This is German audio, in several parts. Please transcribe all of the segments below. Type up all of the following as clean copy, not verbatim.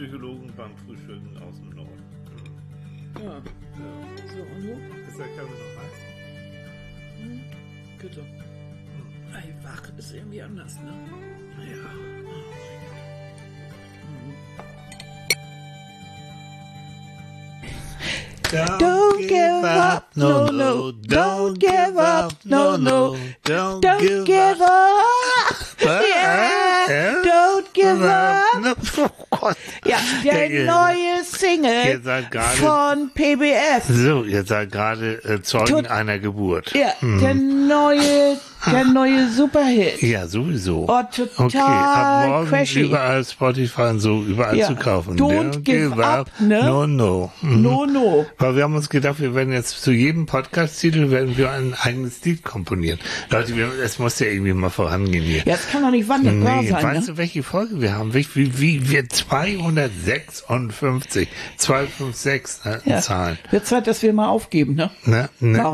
Psychologen beim Frühstücken aus dem Norden. Ja. So, und wo? Ist der Kaffee noch heiß? Bitte. Ey, wach ist irgendwie anders, ne? Ja. Don't give up, no, no. Don't give up, no, no. Don't give up. Yeah. Don't give up. Oh Gott. Ja, der neue Single von PBF. So, ihr seid gerade Zeugen einer Geburt. Ja, der neue Superhit. Ja, sowieso. Oh, total okay, ab morgen crashy. überall Spotify und so, überall zu kaufen. Don't give up, ne? No, no. No, no. Weil wir haben uns gedacht, wir werden jetzt zu jedem Podcast-Titel werden wir ein eigenes Lied komponieren. Leute, es muss ja irgendwie mal vorangehen hier. Ja, das kann doch nicht wahr sein, weißt ne? du, welche Folge wir haben? Wie wir 256, 256 Ja. Zahlen. Wird Zeit, dass wir mal aufgeben, ne? Ne? Nein.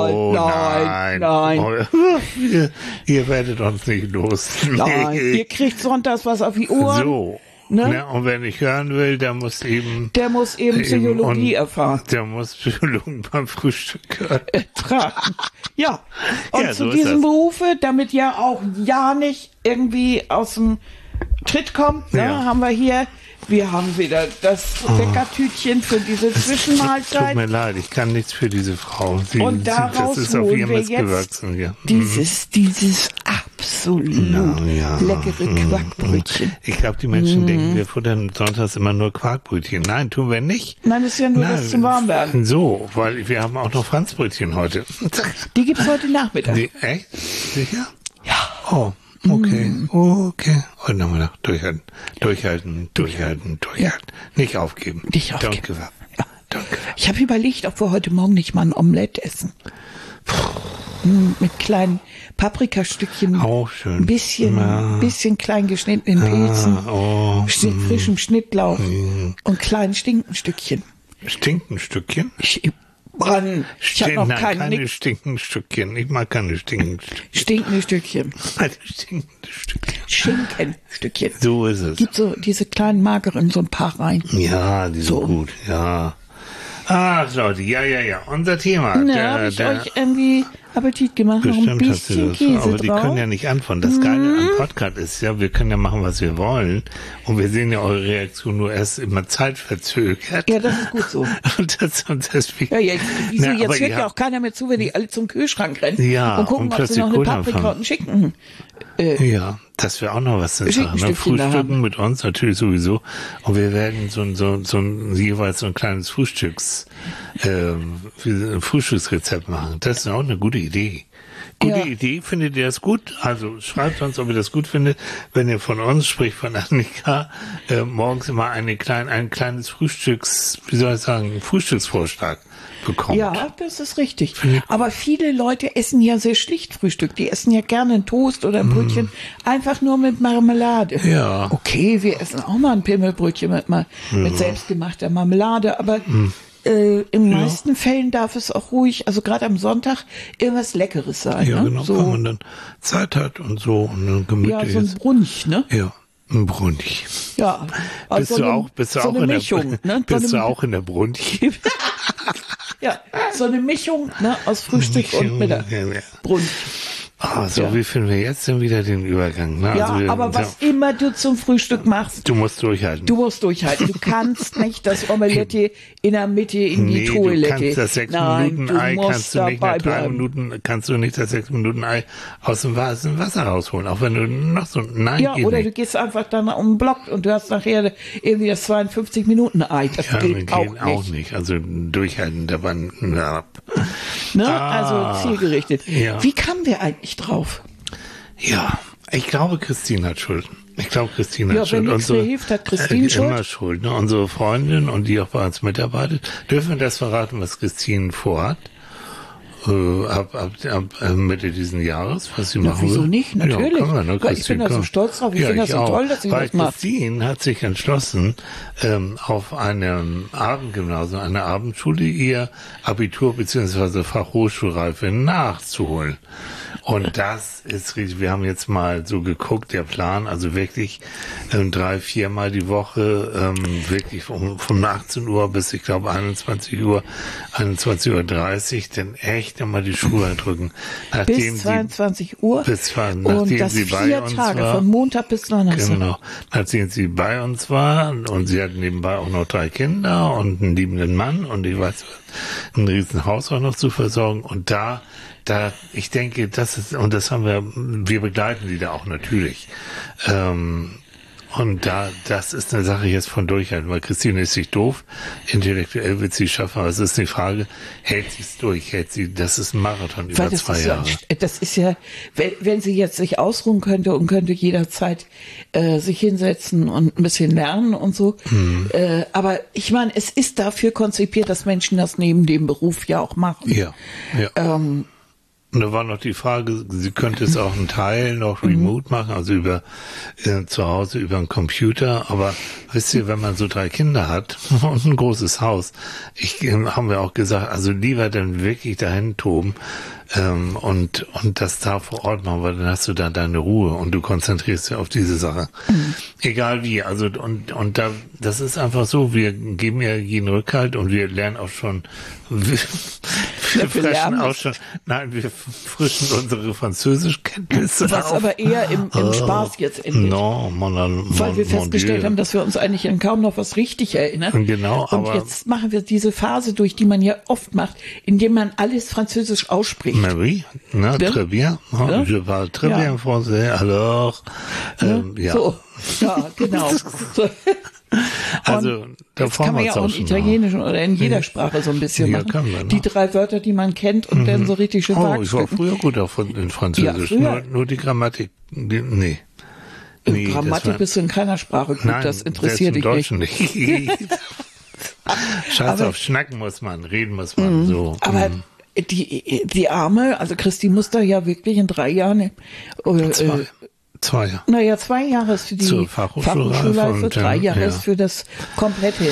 Ihr werdet uns nicht los. Nein, ihr kriegt sonntags was auf die Ohren. So. Ne? Ne? Und wer nicht hören will, der muss eben Psychologie erfahren. Der muss Psychologen beim Frühstück hören. Tragen. Ja. Und Ja, so zu ist diesem das. Berufe, damit ja auch ja nicht irgendwie aus dem Tritt kommt, ne, Ja. haben wir wieder das Leckertütchen für diese Tut Zwischenmahlzeit. mir leid, ich kann nichts für diese Frau. Und daraus das ist auf holen ihr wir Mist jetzt gewachsen hier. Dieses absolut leckere Quarkbrötchen. Ich glaube, die Menschen denken, wir futtern sonntags immer nur Quarkbrötchen. Nein, tun wir nicht. Nein, das ist ja nur das zum Warmwerden. So, weil wir haben auch noch Franzbrötchen heute. Die gibt's heute Nachmittag. Nee, echt? Sicher? Ja. Oh, okay, okay. Heute Nachmittag durchhalten. Nicht aufgeben. Nicht aufgeben. Don't give up. Ja. Don't give up. Ich habe überlegt, ob wir heute Morgen nicht mal ein Omelett essen. Mit kleinen Paprikastückchen. Auch schön. Ein bisschen klein geschnittenen Pilzen. Frischem Schnittlauch. Und kleinen Stinkenstückchen. Stinkenstückchen? Ich habe noch keine Stinkenstückchen. Ich mag keine Stinkenstückchen. Stinkende Stückchen. Keine stinkende Stückchen. Schinkenstückchen. So ist es. Gibt so diese kleinen mageren, so ein paar rein. Ja, die sind So. gut, ja. Ach, Leute, ja. Unser Thema. Na, habe ich euch irgendwie Appetit gemacht. Noch ein Bestimmt hast du bisschen das. Käse Aber die drauf. können ja nicht antworten. Das Geile am Podcast ist ja, wir können ja machen, was wir wollen. Und wir sehen ja eure Reaktion nur erst immer zeitverzögert. Ja, das ist gut so. Und deswegen. Ja, jetzt aber hört ihr ja habt- auch keiner mehr zu, wenn die alle zum Kühlschrank rennen Ja, und gucken, und ob sie plötzlich noch eine Kohle Paprika anfangen. und einen Schinken. Ja, das wäre auch noch was zu sagen. Ne? Schinkenstückchen da Frühstücken haben. mit uns natürlich sowieso. Und wir werden jeweils so ein kleines Frühstücksrezept machen. Das ist auch eine gute Idee. Gute Idee, findet ihr das gut? Also schreibt uns, ob ihr das gut findet, wenn ihr von uns, sprich von Annika, morgens immer ein kleines Frühstücksvorschlag bekommt. Ja, das ist richtig. Aber viele Leute essen ja sehr schlicht Frühstück. Die essen ja gerne einen Toast oder ein Brötchen einfach nur mit Marmelade. Ja. Okay, wir essen auch mal ein Pimmelbrötchen mit selbstgemachter Marmelade, aber in meisten Fällen darf es auch ruhig, also gerade am Sonntag, irgendwas Leckeres sein. Ja, ne? genau, So, wenn man dann Zeit hat und so und gemütlich ja, so ein ist. Brunch, ne? Ja, ein Brunch. Ja. Bist du auch in Mischung, der, ne? bist so du eine, auch in der Brunch? ja, so eine Mischung, ne, aus Frühstück und Mittag. Ja. Brunch. Ah, so, wie finden wir jetzt denn wieder den Übergang? Ne? Ja, Also aber was immer du zum Frühstück machst, du musst durchhalten. du musst durchhalten. Du kannst nicht das Omelette in der Mitte in die Toilette. Du kannst das 6 Minuten Ei kannst du nicht nach 3 Minuten kannst du nicht das 6 Minuten Ei aus dem Wasser rausholen, auch wenn du noch so Ja, geht oder nicht. du gehst einfach dann um den Block und du hast nachher irgendwie das 52 Minuten Ei. Das Ja, geht auch nicht. Also durchhalten, da war Ne? Also zielgerichtet. Ja. Wie kamen wir eigentlich drauf? Ja, ich glaube, Christine hat Schuld. Wenn Schuld. Nichts mehr hilft, hat Christine Schuld. Immer Schuld. Ne? Unsere Freundin und die auch bei uns mitarbeitet. Dürfen wir das verraten, was Christine vorhat? Ab Mitte diesen Jahres, was sie machen Wieso will? nicht? Natürlich. Ja, kann man, ne? Weil ich bin da so stolz drauf. Ich finde das so auch. toll, dass sie Weil das macht. Christine hat sich entschlossen, auf einem Abendgymnasium, einer Abendschule, ihr Abitur bzw. Fachhochschulreife nachzuholen. Und das ist richtig. Wir haben jetzt mal so geguckt, der Plan, also wirklich 3-4 Mal die Woche, wirklich von 18 Uhr bis, ich glaube, 21 Uhr, 21:30 Uhr, denn echt immer die Schuhe drücken. Bis 22 Uhr. Nachdem und das sie 4 bei uns Tage, war, von Montag bis Donnerstag. Genau. Nachdem sie bei uns war und sie hat nebenbei auch noch 3 Kinder und einen liebenden Mann und ich weiß, ein Riesenhaus auch noch zu versorgen und da, ich denke, das ist, und das haben wir begleiten die da auch natürlich. Und das ist eine Sache jetzt von Durchhalten, weil Christine ist nicht doof, intellektuell wird sie schaffen, aber es ist die Frage, hält sie es durch, das ist ein Marathon über 2 Jahre. Das ist ja, wenn sie jetzt sich ausruhen könnte und könnte jederzeit sich hinsetzen und ein bisschen lernen und so. Aber ich meine, es ist dafür konzipiert, dass Menschen das neben dem Beruf ja auch machen. Ja. Und da war noch die Frage, sie könnte es auch einen Teil noch remote machen, also über zu Hause über einen Computer. Aber wisst ihr, wenn man so 3 Kinder hat und ein großes Haus, haben wir auch gesagt, also lieber dann wirklich dahin toben und das da vor Ort machen, weil dann hast du da deine Ruhe und du konzentrierst dich auf diese Sache. Egal wie, also und das ist einfach so, wir geben ja jeden Rückhalt und wir lernen auch schon, wir frischen unsere Französischkenntnisse was auf. aber eher im Spaß jetzt endet. Weil wir festgestellt haben, dass wir uns eigentlich an kaum noch was richtig erinnern. Genau, und jetzt machen wir diese Phase durch, die man ja oft macht, indem man alles Französisch ausspricht. Oui, très bien. Je parle très bien français, alors, ja. So, ja, genau. So. Also, da das kann man ja auch in Italienischen oder in jeder Sprache so ein bisschen machen. Kann man, die 3 Wörter, die man kennt und dann so richtig schön ich war früher gut in Französisch. Ja, nur die Grammatik, nee. Grammatik bist du in keiner Sprache gut, das interessiert dich nicht. Scheiß auf, schnacken muss man, reden muss man, so. Aber die Arme, also Christi muss da ja wirklich in 3 Jahren, 2 Jahre. Naja, 2 Jahre ist für die Fachhochschulreife, 3 Jahre ist für das komplette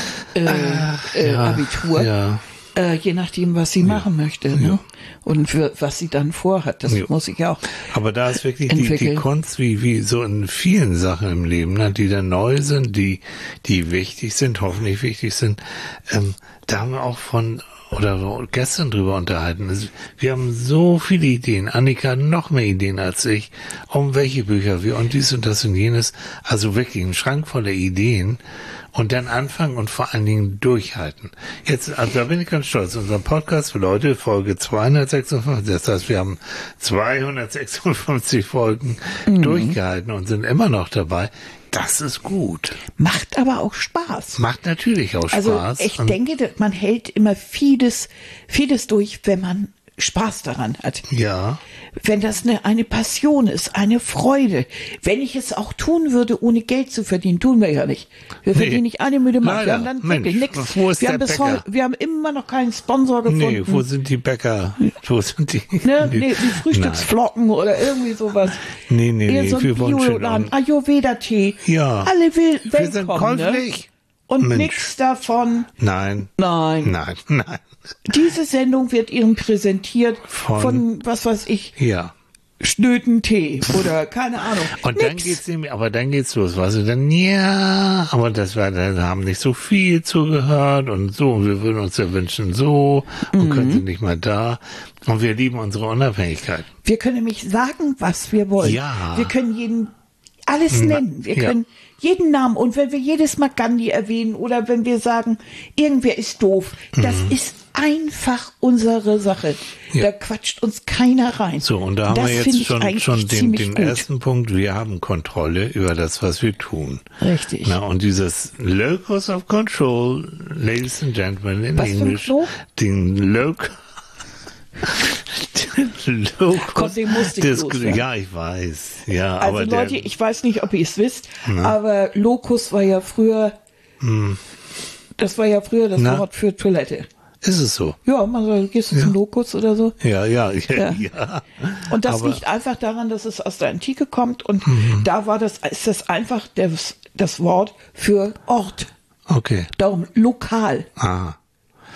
Abitur. Ja. Je nachdem, was sie machen möchte, ne? Und für was sie dann vorhat. Das muss ich ja auch. Aber da ist wirklich die Kunst, wie so in vielen Sachen im Leben, ne, die da neu sind, die wichtig sind, hoffentlich wichtig sind. Da haben wir auch gestern drüber unterhalten. Wir haben so viele Ideen. Annika hat noch mehr Ideen als ich, um welche Bücher wir und dies und das und jenes. Also wirklich ein Schrank voller Ideen. Und dann anfangen und vor allen Dingen durchhalten. Jetzt, also da bin ich ganz stolz. Unser Podcast für Leute, Folge 256. Das heißt, wir haben 256 Folgen durchgehalten und sind immer noch dabei. Das ist gut. Macht aber auch Spaß. Macht natürlich auch Spaß. Also ich denke, man hält immer vieles durch, wenn man Spaß daran hat. Ja. Wenn das eine Passion ist, eine Freude. Wenn ich es auch tun würde, ohne Geld zu verdienen, tun wir ja nicht. Wir verdienen nicht eine müde Mark. Wir haben dann wirklich nichts. Wir haben immer noch keinen Sponsor gefunden. Nee, wo sind die Bäcker? Wo sind die? Die Frühstücksflocken oder irgendwie sowas. Nee, so wir wollen schon Ayurveda-Tee. Ja. Alle Weltkommen. Wir sind käuflich. Und nichts davon. Nein. Diese Sendung wird Ihnen präsentiert von was weiß ich. Ja. Schnöden Tee oder keine Ahnung. Und dann geht's los, weißt du, dann, ja, aber da haben nicht so viel zugehört und so, und wir würden uns ja wünschen so, und können Sie nicht mal da. Und wir lieben unsere Unabhängigkeit. Wir können nämlich sagen, was wir wollen. Ja. Wir können alles nennen. Wir können jeden Namen. Und wenn wir jedes Mal Gandhi erwähnen oder wenn wir sagen, irgendwer ist doof, das ist einfach unsere Sache. Ja. Da quatscht uns keiner rein. So, und da haben wir jetzt schon den ersten Punkt. Wir haben Kontrolle über das, was wir tun. Richtig. Na, und dieses Locus of Control, Ladies and Gentlemen, in Englisch, den Locus. Ja, ich weiß. Ja, also aber Leute, ich weiß nicht, ob ihr es wisst, aber Locus war ja früher, das war ja früher das Wort für Toilette. Ist es so? Ja, man sagt, gehst du zum Locus oder so? Ja. Und das liegt einfach daran, dass es aus der Antike kommt und da ist das einfach das Wort für Ort. Okay. Darum lokal. Ah.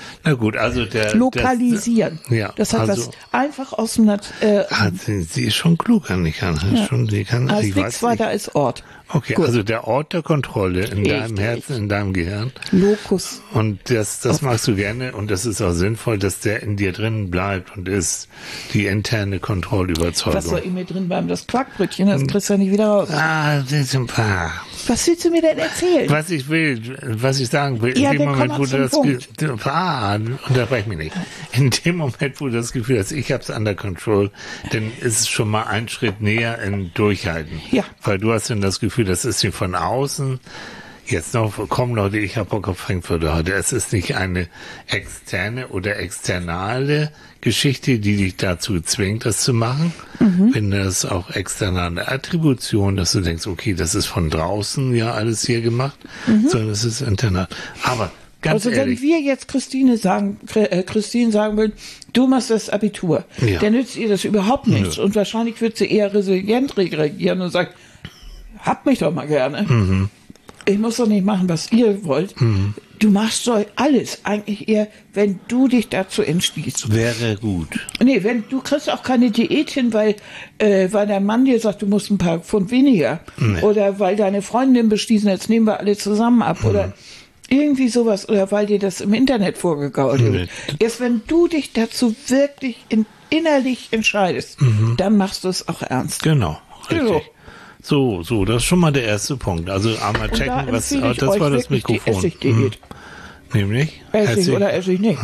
Na gut, also lokalisieren. Das hat also, was einfach aus dem sie ist schon klug, Annika. Sie kann, als nichts weiter als Ort. Okay, gut. Also der Ort der Kontrolle in deinem Herzen, in deinem Gehirn. Locus. Und das magst du gerne und das ist auch sinnvoll, dass der in dir drin bleibt und ist die interne Kontrollüberzeugung. Was soll in mir drin bleiben? Das Quarkbrötchen, das kriegst du ja nicht wieder raus. Das ist ein paar. Was willst du mir denn erzählen? Was ich sagen will, in dem Moment, wo du das unterbrech mich nicht. In dem Moment, wo du das Gefühl hast, ich hab's under control, dann ist es schon mal ein Schritt näher in Durchhalten. Ja. Weil du hast dann das Gefühl, das ist hier von außen. Jetzt noch, komm Leute, ich habe Bock auf Frankfurt heute. Es ist nicht eine externe oder externale Geschichte, die dich dazu zwingt, das zu machen. Wenn das auch externe Attribution, dass du denkst, okay, das ist von draußen ja alles hier gemacht, sondern es ist internal. Aber ganz ehrlich. Wenn wir jetzt Christine sagen würden, du machst das Abitur, dann nützt ihr das überhaupt nichts. Und wahrscheinlich wird sie eher resilient reagieren und sagen, habt mich doch mal gerne. Ich muss doch nicht machen, was ihr wollt. Du machst doch alles eigentlich eher, wenn du dich dazu entschließt. Wäre gut. Nee, du kriegst auch keine Diät hin, weil dein Mann dir sagt, du musst ein paar Pfund weniger. Nee. Oder weil deine Freundin beschließen, jetzt nehmen wir alle zusammen ab. Oder irgendwie sowas. Oder weil dir das im Internet vorgegaut wird. Erst wenn du dich dazu wirklich innerlich entscheidest, dann machst du es auch ernst. Genau, richtig. So, das ist schon mal der erste Punkt. Also einmal checken, das war das Mikrofon. Nämlich? Essig oder Essig nicht.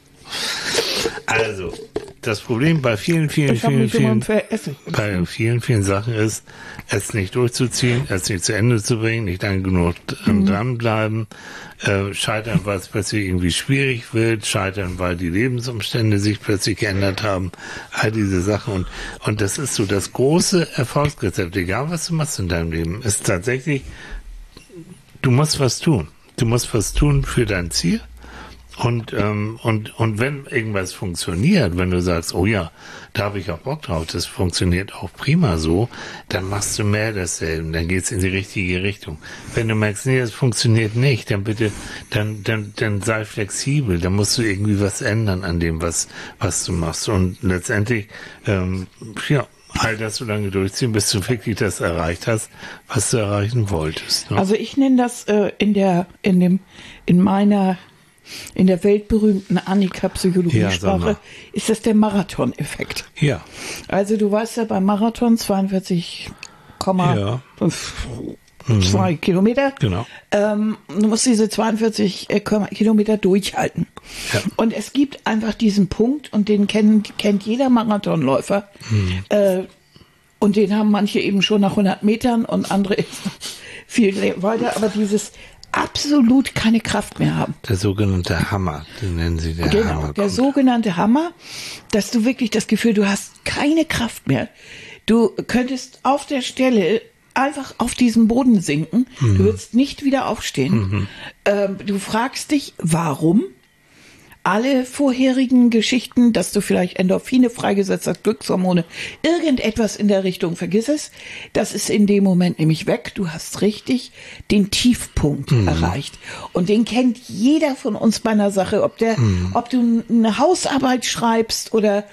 Also, das Problem bei vielen Sachen ist, es nicht durchzuziehen, es nicht zu Ende zu bringen, nicht lange genug dranbleiben, scheitern, weil es plötzlich irgendwie schwierig wird, scheitern, weil die Lebensumstände sich plötzlich geändert haben, all diese Sachen. Und das ist so das große Erfolgsrezept, egal was du machst in deinem Leben, ist tatsächlich, du musst was tun. Du musst was tun für dein Ziel. Und wenn irgendwas funktioniert, wenn du sagst, oh ja, da habe ich auch Bock drauf, das funktioniert auch prima so, dann machst du mehr dasselbe, dann geht's in die richtige Richtung. Wenn du merkst, nee, das funktioniert nicht, dann bitte, dann sei flexibel, dann musst du irgendwie was ändern an dem, was du machst. Und letztendlich, all das so lange durchziehen, bis du wirklich das erreicht hast, was du erreichen wolltest. Ne? Also ich nenne das in der weltberühmten Annika-Psychologiesprache ist das der Marathon-Effekt. Ja. Also du weißt ja beim Marathon 42,2 Kilometer. Genau. Du musst diese 42 Kilometer durchhalten. Ja. Und es gibt einfach diesen Punkt und den kennt jeder Marathonläufer. Und den haben manche eben schon nach 100 Metern und andere viel weiter. Aber dieses absolut keine Kraft mehr haben. Der sogenannte Hammer, den nennen sie der Hammer. Genau, der sogenannte Hammer, dass du wirklich das Gefühl, du hast keine Kraft mehr. Du könntest auf der Stelle einfach auf diesen Boden sinken. Du würdest nicht wieder aufstehen. Du fragst dich, warum? Alle vorherigen Geschichten, dass du vielleicht Endorphine freigesetzt hast, Glückshormone, irgendetwas in der Richtung, vergiss es. Das ist in dem Moment nämlich weg. Du hast richtig den Tiefpunkt erreicht. Und den kennt jeder von uns bei einer Sache, ob du eine Hausarbeit schreibst oder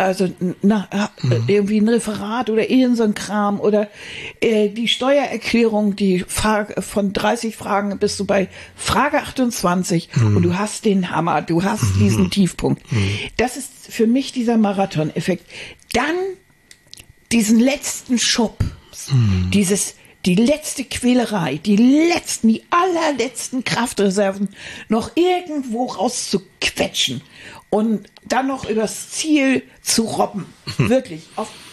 irgendwie ein Referat oder irgend so ein Kram oder die Steuererklärung, die Frage von 30 Fragen bist du bei Frage 28 und du hast den Hammer, du hast diesen Tiefpunkt. Das ist für mich dieser Marathon-Effekt. Dann diesen letzten Schub, die letzte Quälerei, die allerletzten Kraftreserven noch irgendwo rauszuquetschen und dann noch übers Ziel zu robben. Wirklich,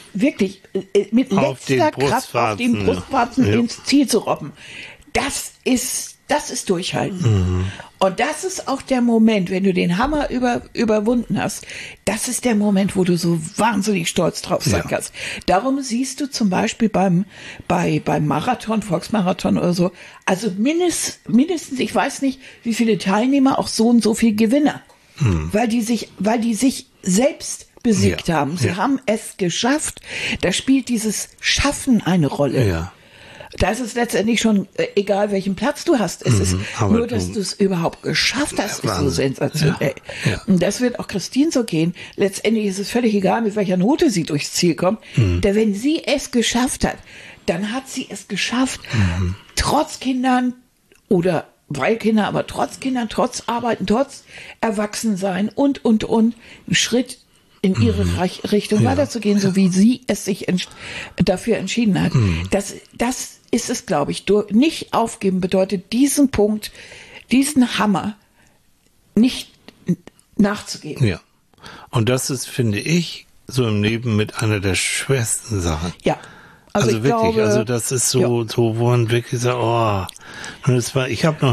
mit letzter Kraft auf den Brustwarzen ins Ziel zu robben. Das ist Durchhalten. Und das ist auch der Moment, wenn du den Hammer überwunden hast, das ist der Moment, wo du so wahnsinnig stolz drauf sein kannst. Darum siehst du zum Beispiel beim Marathon, Volksmarathon oder so, also mindestens, ich weiß nicht, wie viele Teilnehmer, auch so und so viel Gewinner. Weil die sich selbst besiegt haben. Sie haben es geschafft. Da spielt dieses Schaffen eine Rolle. Ja. Da ist es letztendlich schon egal, welchen Platz du hast. Es ist nur, dass du es überhaupt geschafft hast, ist so sensationell. Ja. Und das wird auch Christine so gehen. Letztendlich ist es völlig egal, mit welcher Note sie durchs Ziel kommt. Denn wenn sie es geschafft hat, dann hat sie es geschafft, trotz Kindern oder weil Kinder, aber trotz Kindern, trotz Arbeiten, trotz Erwachsensein und, einen Schritt in ihre Richtung weiterzugehen, so wie sie es sich dafür entschieden hat. Das ist es, glaube ich. Nicht aufgeben bedeutet, diesen Punkt, diesen Hammer nicht nachzugeben. Ja. Und das ist, finde ich, so im Leben mit einer der schwersten Sachen. Ja. Also ich wirklich, glaube, also das ist so, wo man wirklich sagt, und es war, ich werde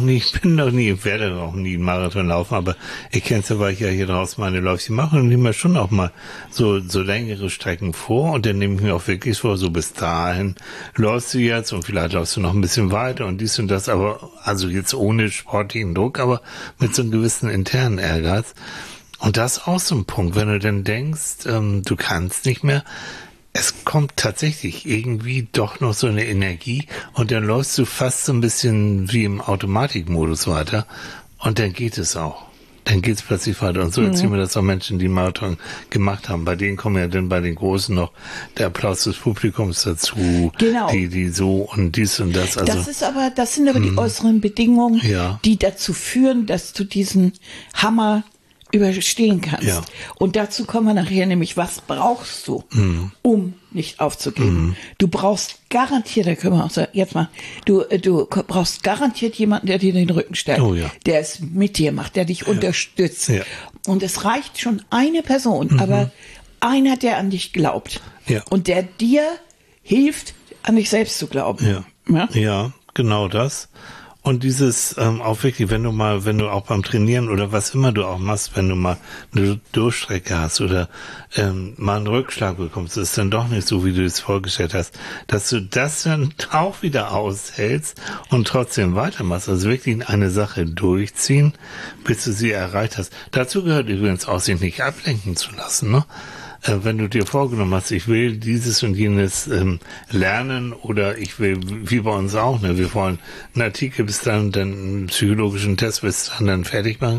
auch nie einen Marathon laufen, aber ich kenne es ja, weil ich ja hier draußen meine Läufchen mache und nehme mir schon auch mal so längere Strecken vor und dann nehme ich mir auch wirklich vor, so bis dahin läufst du jetzt und vielleicht läufst du noch ein bisschen weiter und dies und das, aber also jetzt ohne sportlichen Druck, aber mit so einem gewissen internen Ehrgeiz. Und das ist auch so ein Punkt, wenn du dann denkst, du kannst nicht mehr, es kommt tatsächlich irgendwie doch noch so eine Energie und dann läufst du fast so ein bisschen wie im Automatikmodus weiter und dann geht es auch. Dann geht es plötzlich weiter. Und so erzählen mir das auch Menschen, die Marathon gemacht haben. Bei denen kommen ja dann bei den Großen noch der Applaus des Publikums dazu. Genau. Die so und dies und das. Also, das sind aber die äußeren Bedingungen, Ja. die dazu führen, dass du diesen Hammer überstehen kannst. Ja. Und dazu kommen wir nachher nämlich, was brauchst du, um nicht aufzugeben? Du brauchst garantiert, da können wir auch sagen, jetzt mal, du brauchst garantiert jemanden, der dir den Rücken stärkt, Oh ja. der es mit dir macht, der dich unterstützt. Ja. Und es reicht schon eine Person, aber einer, der an dich glaubt Ja. und der dir hilft, an dich selbst zu glauben. Ja, genau das. Und dieses auch wirklich, wenn du auch beim Trainieren oder was immer du auch machst, wenn du mal eine Durchstrecke hast oder mal einen Rückschlag bekommst, ist dann doch nicht so, wie du es vorgestellt hast, dass du das dann auch wieder aushältst und trotzdem weitermachst. Also wirklich eine Sache durchziehen, bis du sie erreicht hast. Dazu gehört übrigens auch, sich nicht ablenken zu lassen, ne? Wenn du dir vorgenommen hast, ich will dieses und jenes lernen oder ich will, wie bei uns auch, ne, wir wollen einen Artikel bis dann einen psychologischen Test bis dann fertig machen.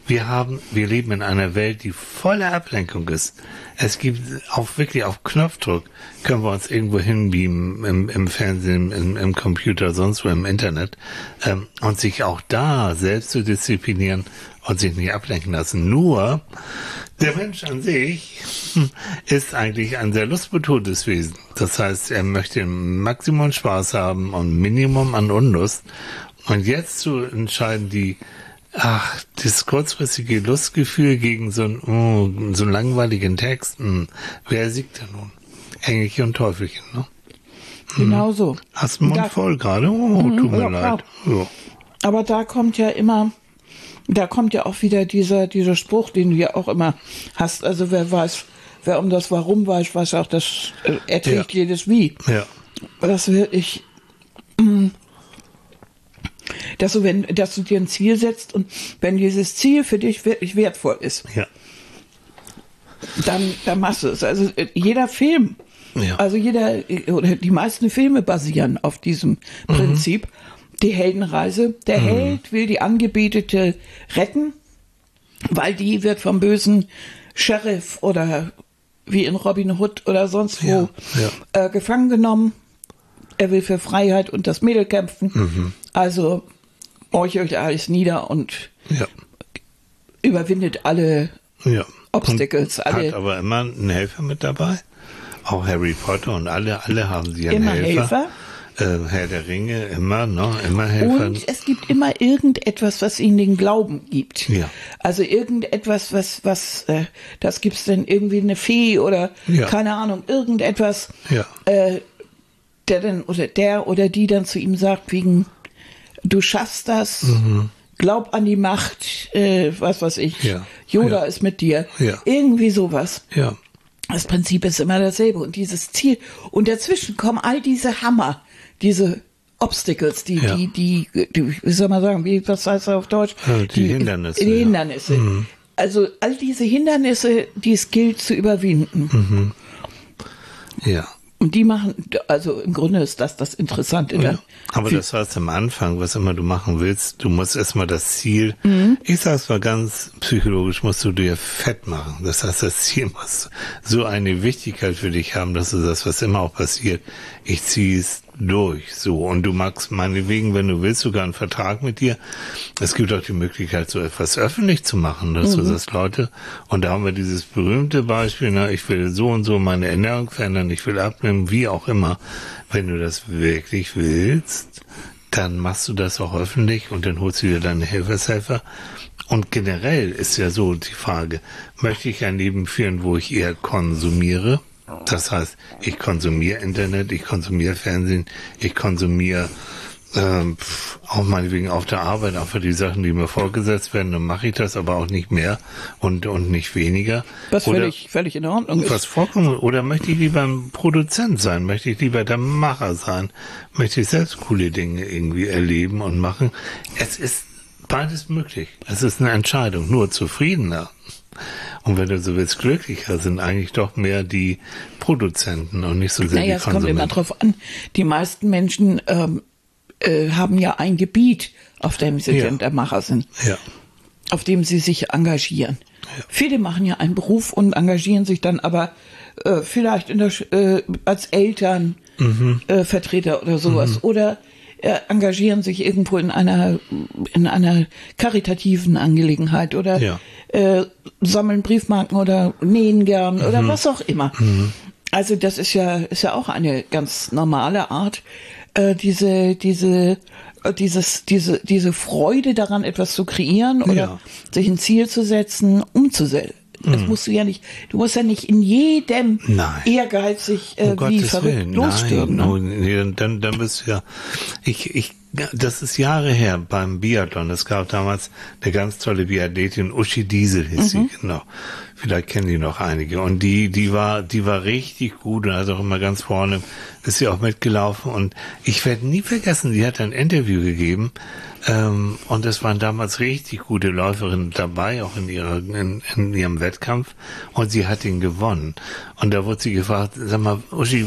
Wir leben in einer Welt, die voller Ablenkung ist. Es gibt auch wirklich auf Knopfdruck, können wir uns irgendwo hinbeamen, im Fernsehen, im Computer, sonst wo im Internet, und sich auch da selbst zu disziplinieren und sich nicht ablenken lassen. Nur, der Mensch an sich ist eigentlich ein sehr lustbetontes Wesen. Das heißt, er möchte Maximum Spaß haben und Minimum an Unlust. Und jetzt zu entscheiden, das kurzfristige Lustgefühl gegen so einen langweiligen Text, wer siegt denn nun? Engelchen und Teufelchen, ne? Genau so. Hast du den Mund voll gerade? Tut mir leid. Ja. Aber da kommt ja auch wieder dieser Spruch, den du ja auch immer hast. Also wer um das Warum weiß, weiß auch, das erträgt jedes Wie. Ja. Das wirklich, dass du dir ein Ziel setzt und wenn dieses Ziel für dich wirklich wertvoll ist, Ja. dann machst du es. Also jeder Film, Ja. also oder die meisten Filme basieren auf diesem Prinzip. Die Heldenreise. Der Held will die Angebetete retten, weil die wird vom bösen Sheriff oder wie in Robin Hood oder sonst wo gefangen genommen. Er will für Freiheit und das Mädel kämpfen. Also euch alles nieder und überwindet alle Obstacles. Hat aber immer einen Helfer mit dabei. Auch Harry Potter und alle haben sie einen Immer Helfer. Herr der Ringe, immer Helfer. Und es gibt immer irgendetwas, was ihnen den Glauben gibt. Ja. Also irgendetwas, was das gibt's denn irgendwie eine Fee oder keine Ahnung, irgendetwas, der oder die dann zu ihm sagt, wegen, du schaffst das, glaub an die Macht, was weiß ich, Yoda ist mit dir. Ja. Irgendwie sowas. Ja. Das Prinzip ist immer dasselbe und dieses Ziel. Und dazwischen kommen all diese Hammer, diese Obstacles, die, wie soll man sagen, was heißt das auf Deutsch? Die Hindernisse. Die Hindernisse. Also all diese Hindernisse, die es gilt zu überwinden. Ja. Und die machen, also im Grunde ist das Interessante. Ja. Aber das heißt am Anfang, was immer du machen willst, du musst erstmal das Ziel, ich sag's mal ganz psychologisch, musst du dir fett machen. Das heißt, das Ziel muss so eine Wichtigkeit für dich haben, dass du das, was immer auch passiert, ich ziehe es durch, so. Und du magst meinetwegen, wenn du willst, sogar einen Vertrag mit dir. Es gibt auch die Möglichkeit, so etwas öffentlich zu machen, dass du sagst, Leute, und da haben wir dieses berühmte Beispiel, na, ich will so und so meine Ernährung verändern, ich will abnehmen, wie auch immer. Wenn du das wirklich willst, dann machst du das auch öffentlich und dann holst du dir deine Helfershelfer. Und generell ist ja so die Frage, möchte ich ein Leben führen, wo ich eher konsumiere? Das heißt, ich konsumiere Internet, ich konsumiere Fernsehen, ich konsumiere auch meinetwegen auf der Arbeit einfach die Sachen, die mir vorgesetzt werden, dann mache ich das, aber auch nicht mehr und nicht weniger. Was völlig in Ordnung ist. Was vollkommen, oder möchte ich lieber ein Produzent sein? Möchte ich lieber der Macher sein? Möchte ich selbst coole Dinge irgendwie erleben und machen? Es ist beides möglich. Es ist eine Entscheidung. Nur zufriedener. Und wenn du so willst, glücklicher sind eigentlich doch mehr die Produzenten und nicht so sehr die Konsumenten. Es kommt immer drauf an. Die meisten Menschen haben ja ein Gebiet, auf dem sie der Macher sind, auf dem sie sich engagieren. Ja. Viele machen ja einen Beruf und engagieren sich dann aber vielleicht als Eltern, Vertreter oder sowas oder engagieren sich irgendwo in einer karitativen Angelegenheit oder sammeln Briefmarken oder nähen gern oder was auch immer. Also das ist ja auch eine ganz normale Art, diese Freude daran, etwas zu kreieren oder sich ein Ziel zu setzen, umzusetzen. Das musst du ja nicht. Du musst ja nicht in jedem ehrgeizig wie verrückt losstürmen. Ne? Dann bist du ja. Das ist Jahre her beim Biathlon. Es gab damals eine ganz tolle Biathletin, Uschi Diesel hieß sie, genau. Vielleicht kennen die noch einige. Und die war richtig gut und hat auch immer ganz vorne, ist sie auch mitgelaufen. Und ich werde nie vergessen, sie hat ein Interview gegeben. Und es waren damals richtig gute Läuferinnen dabei, auch in ihrem Wettkampf. Und sie hat ihn gewonnen. Und da wurde sie gefragt, sag mal, Uschi,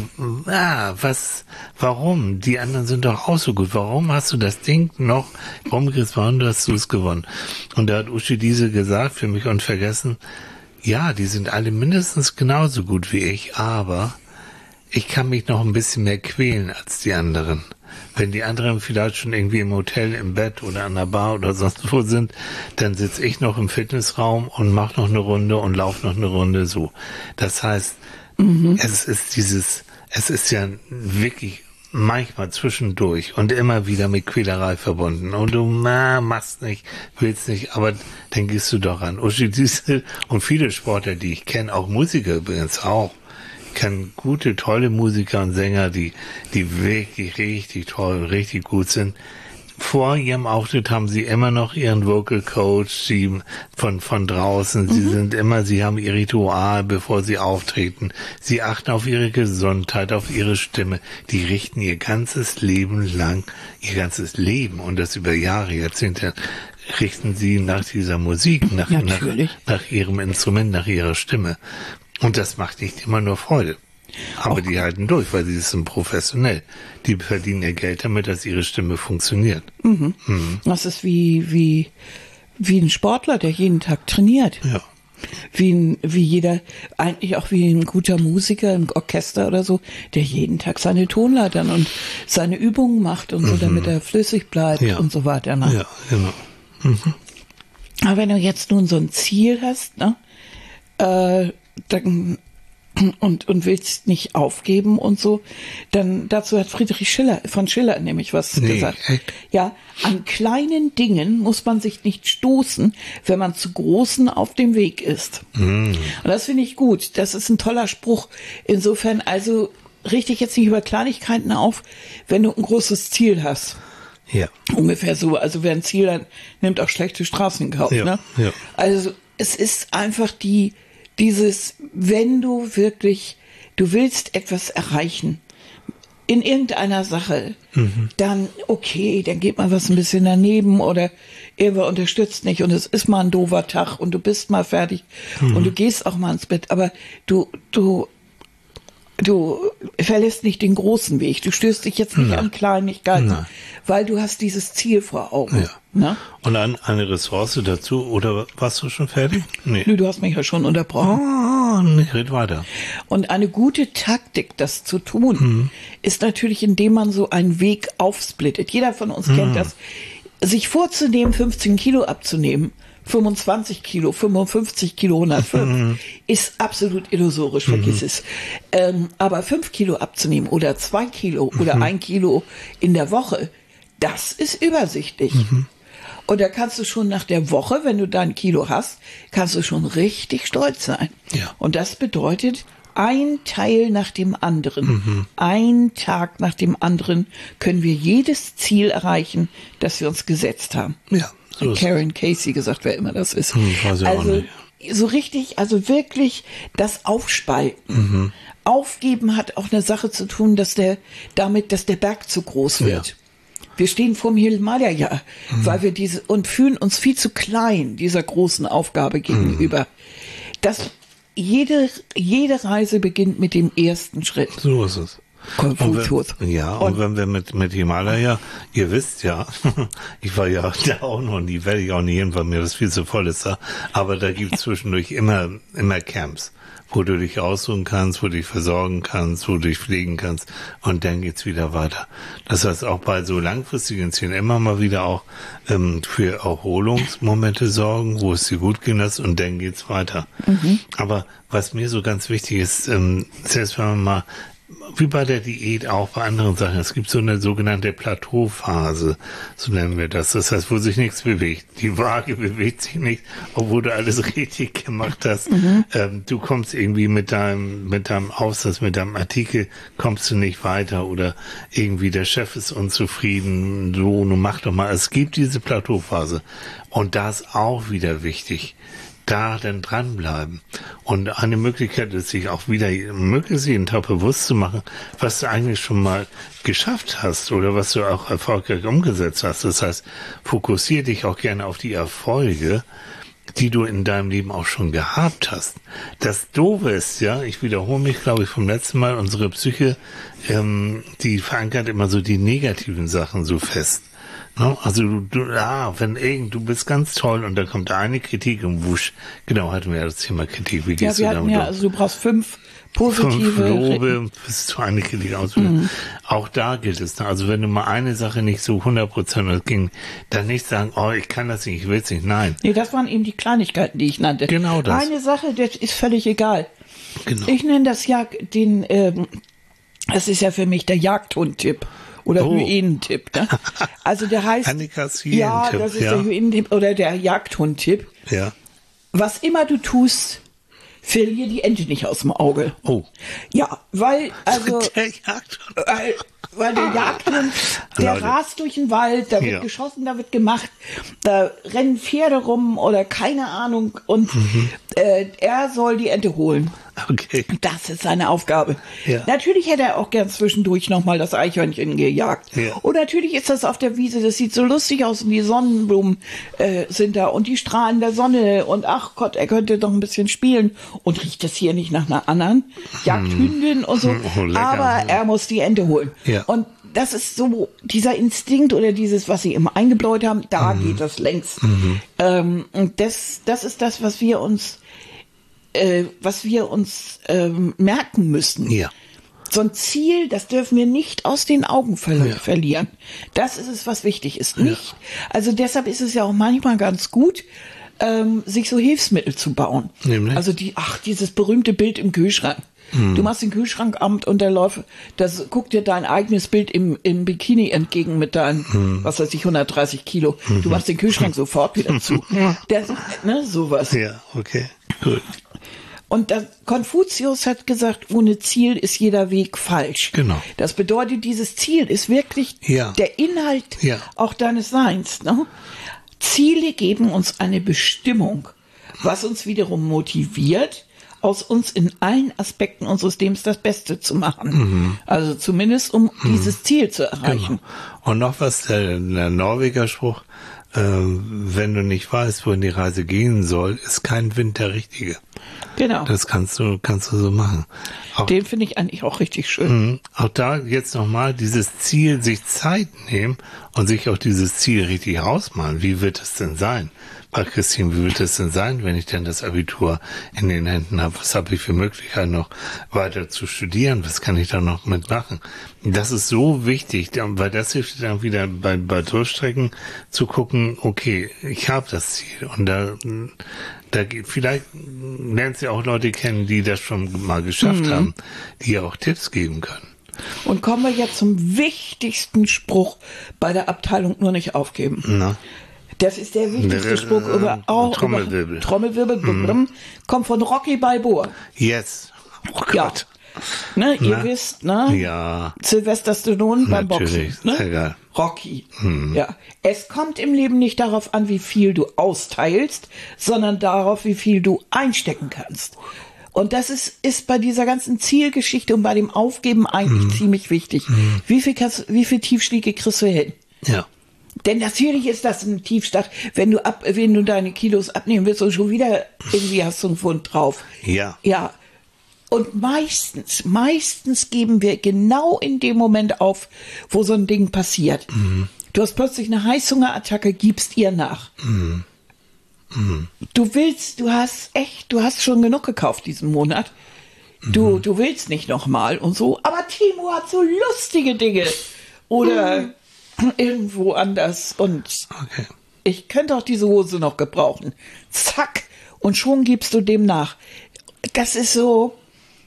warum? Die anderen sind doch auch so gut. Warum hast du das Ding noch rumgerissen? Warum hast du es gewonnen? Und da hat Uschi diese gesagt, für mich unvergessen, ja, die sind alle mindestens genauso gut wie ich, aber ich kann mich noch ein bisschen mehr quälen als die anderen. Wenn die anderen vielleicht schon irgendwie im Hotel, im Bett oder an der Bar oder sonst wo sind, dann sitze ich noch im Fitnessraum und mache noch eine Runde und laufe noch eine Runde so. Das heißt, es ist ja wirklich manchmal zwischendurch und immer wieder mit Quälerei verbunden. Und du machst nicht, willst nicht, aber dann gehst du doch ran. Uschi Diesel und viele Sportler, die ich kenne, auch Musiker übrigens auch, kennen gute, tolle Musiker und Sänger, die wirklich richtig toll, richtig gut sind. Vor ihrem Auftritt haben sie immer noch ihren Vocal Coach, von draußen. Sie haben ihr Ritual, bevor sie auftreten. Sie achten auf ihre Gesundheit, auf ihre Stimme. Die richten ihr ganzes Leben lang, und das über Jahre, Jahrzehnte, richten sie nach dieser Musik, nach ihrem Instrument, nach ihrer Stimme. Und das macht nicht immer nur Freude. Aber die halten durch, weil sie sind professionell. Die verdienen ihr Geld damit, dass ihre Stimme funktioniert. Das ist wie ein Sportler, der jeden Tag trainiert. Ja. Eigentlich auch wie ein guter Musiker im Orchester oder so, der jeden Tag seine Tonleitern und seine Übungen macht und so, damit er flüssig bleibt und so weiter. Ne? Ja, genau. Aber wenn du jetzt nun so ein Ziel hast, ne, und willst nicht aufgeben und so, dann dazu hat Friedrich Schiller nämlich was gesagt. Echt? Ja, an kleinen Dingen muss man sich nicht stoßen, wenn man zu großen auf dem Weg ist. Und das finde ich gut. Das ist ein toller Spruch. Insofern, also richte ich jetzt nicht über Kleinigkeiten auf, wenn du ein großes Ziel hast. Ja. Ungefähr so. Also wer ein Ziel hat, nimmt auch schlechte Straßen in Kauf. Ne? Ja. Also es ist einfach wenn du willst etwas erreichen in irgendeiner Sache, dann geht mal was ein bisschen daneben oder irgendwer unterstützt nicht und es ist mal ein doofer Tag und du bist mal fertig und du gehst auch mal ins Bett, aber du Du verlässt nicht den großen Weg. Du stößt dich jetzt nicht an Kleinigkeiten, weil du hast dieses Ziel vor Augen. Ja. Ne? Und eine Ressource dazu, oder warst du schon fertig? Nee. Nö, du hast mich ja schon unterbrochen. Oh, nee, red weiter. Und eine gute Taktik, das zu tun, ist natürlich, indem man so einen Weg aufsplittet. Jeder von uns kennt das. Sich vorzunehmen, 15 Kilo abzunehmen, 25 Kilo, 55 Kilo, 105, ist absolut illusorisch, vergiss es. Aber 5 Kilo abzunehmen oder 2 Kilo oder 1 Kilo in der Woche, das ist übersichtlich. Und da kannst du schon nach der Woche, wenn du dein Kilo hast, kannst du schon richtig stolz sein. Ja. Und das bedeutet, ein Teil nach dem anderen, ein Tag nach dem anderen können wir jedes Ziel erreichen, das wir uns gesetzt haben. Ja. So Karen Casey gesagt, wer immer das ist. Weiß ich auch Also nicht. so richtig, also wirklich das Aufspalten. Aufgeben hat auch eine Sache zu tun, dass der Berg zu groß wird. Ja. Wir stehen vorm Himalaya, weil wir und fühlen uns viel zu klein dieser großen Aufgabe gegenüber. Jede Reise beginnt mit dem ersten Schritt. So ist es. Konfuzius. Und wenn wir mit Himalaya, ihr wisst ja, ich war ja da auch noch nie, werde ich auch nie hin, weil mir das viel zu voll ist da, aber da gibt es zwischendurch immer Camps, wo du dich ausruhen kannst, wo du dich versorgen kannst, wo du dich pflegen kannst, und dann geht's wieder weiter. Das heißt, auch bei so langfristigen Zielen immer mal wieder auch für Erholungsmomente sorgen, wo es dir gut gehen lässt, und dann geht's weiter. Aber was mir so ganz wichtig ist, selbst wenn man mal, wie bei der Diät auch bei anderen Sachen, es gibt so eine sogenannte Plateauphase, so nennen wir das. Das heißt, wo sich nichts bewegt. Die Waage bewegt sich nicht, obwohl du alles richtig gemacht hast. Du kommst irgendwie mit deinem Aufsatz, mit deinem Artikel, kommst du nicht weiter, oder irgendwie der Chef ist unzufrieden, so, nun mach doch mal. Es gibt diese Plateauphase. Und das ist auch wieder wichtig, da dann dranbleiben. Und eine Möglichkeit ist, sich auch wieder möglichst jeden Tag bewusst zu machen, was du eigentlich schon mal geschafft hast oder was du auch erfolgreich umgesetzt hast. Das heißt, fokussiere dich auch gerne auf die Erfolge, die du in deinem Leben auch schon gehabt hast. Das Doofe ist, ja, ich wiederhole mich, glaube ich, vom letzten Mal, unsere Psyche, die verankert immer so die negativen Sachen so fest. No, also du bist ganz toll und da kommt eine Kritik und wusch. Genau, hatten wir ja das Thema Kritik. Wie gehst du damit um? Also du brauchst 5 positive 5 Lobe, bis zu eine Kritik auswählen. Auch da gilt es. Also wenn du mal eine Sache nicht so 100% ging, dann nicht sagen, oh, ich kann das nicht, ich will es nicht. Nein. Nee, das waren eben die Kleinigkeiten, die ich nannte. Genau das. Eine Sache, das ist völlig egal. Genau. Ich nenne das das ist ja für mich der Jagdhund-Tipp. Oder Hyänentipp, ne? Also der heißt, Annikas ja, Hyänentipp, das ist der Hyänentipp oder der Jagdhund-Tipp. Ja. Was immer du tust, verlier die Ente nicht aus dem Auge. Oh. Ja, weil, also, Der Jagdhund. weil der Jagdhund, der Leute. rast durch den Wald, da wird geschossen, da wird gemacht, da rennen Pferde rum oder keine Ahnung, und er soll die Ente holen. Okay. Das ist seine Aufgabe. Ja. Natürlich hätte er auch gern zwischendurch nochmal das Eichhörnchen gejagt. Ja. Und natürlich ist das auf der Wiese, das sieht so lustig aus, und die Sonnenblumen sind da und die Strahlen der Sonne, und ach Gott, er könnte doch ein bisschen spielen, und riecht das hier nicht nach einer anderen Jagdhündin und so. Oh, lecker. Aber er muss die Ente holen. Ja. Und das ist so, dieser Instinkt oder dieses, was sie immer eingebläut haben, da geht das längst. Und das ist das, was wir uns merken müssen. Ja. So ein Ziel, das dürfen wir nicht aus den Augen verlieren. Das ist es, was wichtig ist. Nicht. Also deshalb ist es ja auch manchmal ganz gut, sich so Hilfsmittel zu bauen. Nämlich? Also dieses berühmte Bild im Kühlschrank. Du machst den Kühlschrank und das guckt dir dein eigenes Bild im Bikini entgegen mit deinen, was weiß ich, 130 Kilo. Du machst den Kühlschrank sofort wieder zu. Sowas. Ja, okay. Gut. Und Konfuzius hat gesagt, ohne Ziel ist jeder Weg falsch. Genau. Das bedeutet, dieses Ziel ist wirklich der Inhalt auch deines Seins. Ne? Ziele geben uns eine Bestimmung, was uns wiederum motiviert, aus uns in allen Aspekten unseres Lebens das Beste zu machen. Also zumindest, um dieses Ziel zu erreichen. Genau. Und noch was, der Norweger Spruch, wenn du nicht weißt, wohin die Reise gehen soll, ist kein Wind der richtige. Genau. Das kannst du so machen. Auch, den finde ich eigentlich auch richtig schön. Auch da jetzt nochmal dieses Ziel, sich Zeit nehmen und sich auch dieses Ziel richtig ausmalen. Wie wird es denn sein? Bei Christine, wie wird es denn sein, wenn ich denn das Abitur in den Händen habe? Was habe ich für Möglichkeiten noch weiter zu studieren? Was kann ich da noch mitmachen? Das ist so wichtig, weil das hilft dann wieder bei Durchstrecken zu gucken, okay, ich habe das Ziel und da vielleicht lernst du auch Leute kennen, die das schon mal geschafft haben, die auch Tipps geben können. Und kommen wir jetzt zum wichtigsten Spruch bei der Abteilung nur nicht aufgeben. Na? Das ist der wichtigste Spruch Trommelwirbel. Trommelwirbel, kommt von Rocky Balboa. Yes. Oh Gott. Ja. Ne, ihr wisst, ne? Ja. Sylvester Stallone beim Boxen. Ne? Sehr geil. Rocky. Ja. Es kommt im Leben nicht darauf an, wie viel du austeilst, sondern darauf, wie viel du einstecken kannst. Und das ist bei dieser ganzen Zielgeschichte und bei dem Aufgeben eigentlich ziemlich wichtig. Wie viel Tiefschläge kriegst du hin? Ja. Denn natürlich ist das ein Tiefschlag, wenn du deine Kilos abnehmen willst und schon wieder irgendwie hast du einen Pfund drauf. Ja. Ja. Und meistens geben wir genau in dem Moment auf, wo so ein Ding passiert. Du hast plötzlich eine Heißhungerattacke, gibst ihr nach. Du hast schon genug gekauft diesen Monat. Du willst nicht nochmal und so. Aber Timo hat so lustige Dinge. Oder irgendwo anders. Und ich könnte auch diese Hose noch gebrauchen. Zack. Und schon gibst du dem nach. Das ist so...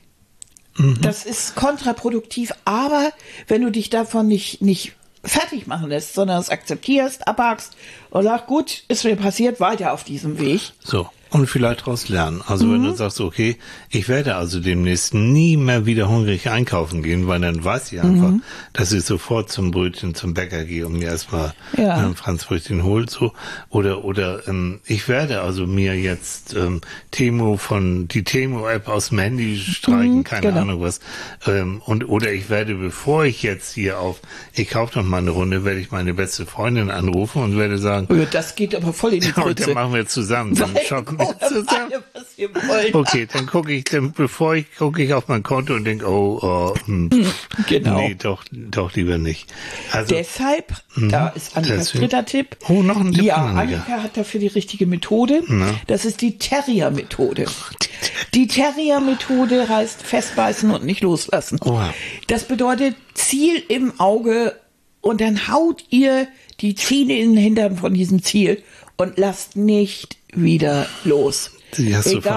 Das ist kontraproduktiv, aber wenn du dich davon nicht fertig machen lässt, sondern es akzeptierst, abhakst und sagst, gut, ist mir passiert, weiter auf diesem Weg. So. Und vielleicht daraus lernen. Also wenn du sagst, okay, ich werde also demnächst nie mehr wieder hungrig einkaufen gehen, weil dann weiß ich einfach, dass ich sofort zum Brötchen, zum Bäcker gehe und mir erstmal ein Franzbrötchen holt. So. Oder ich werde also mir jetzt die Temo-App aus dem Handy streichen, keine Ahnung was. Oder ich werde, bevor ich jetzt hier ich kaufe noch mal eine Runde, werde ich meine beste Freundin anrufen und werde sagen, das geht aber voll in die Grütze. Und dann machen wir zusammen. Dann shoppen wir zusammen. Was ihr wollt. Okay, dann gucke ich auf mein Konto und denke, genau. Nee, doch lieber nicht. Also, deshalb, da ist Annikas dritter Tipp. Oh, noch ein Tipp. Ja, Annika hat dafür die richtige Methode. Na? Das ist die Terrier-Methode. Die Terrier-Methode heißt festbeißen und nicht loslassen. Oha. Das bedeutet Ziel im Auge und dann haut ihr die Zähne in den Hintern von diesem Ziel und lasst nicht wieder los. Die hast du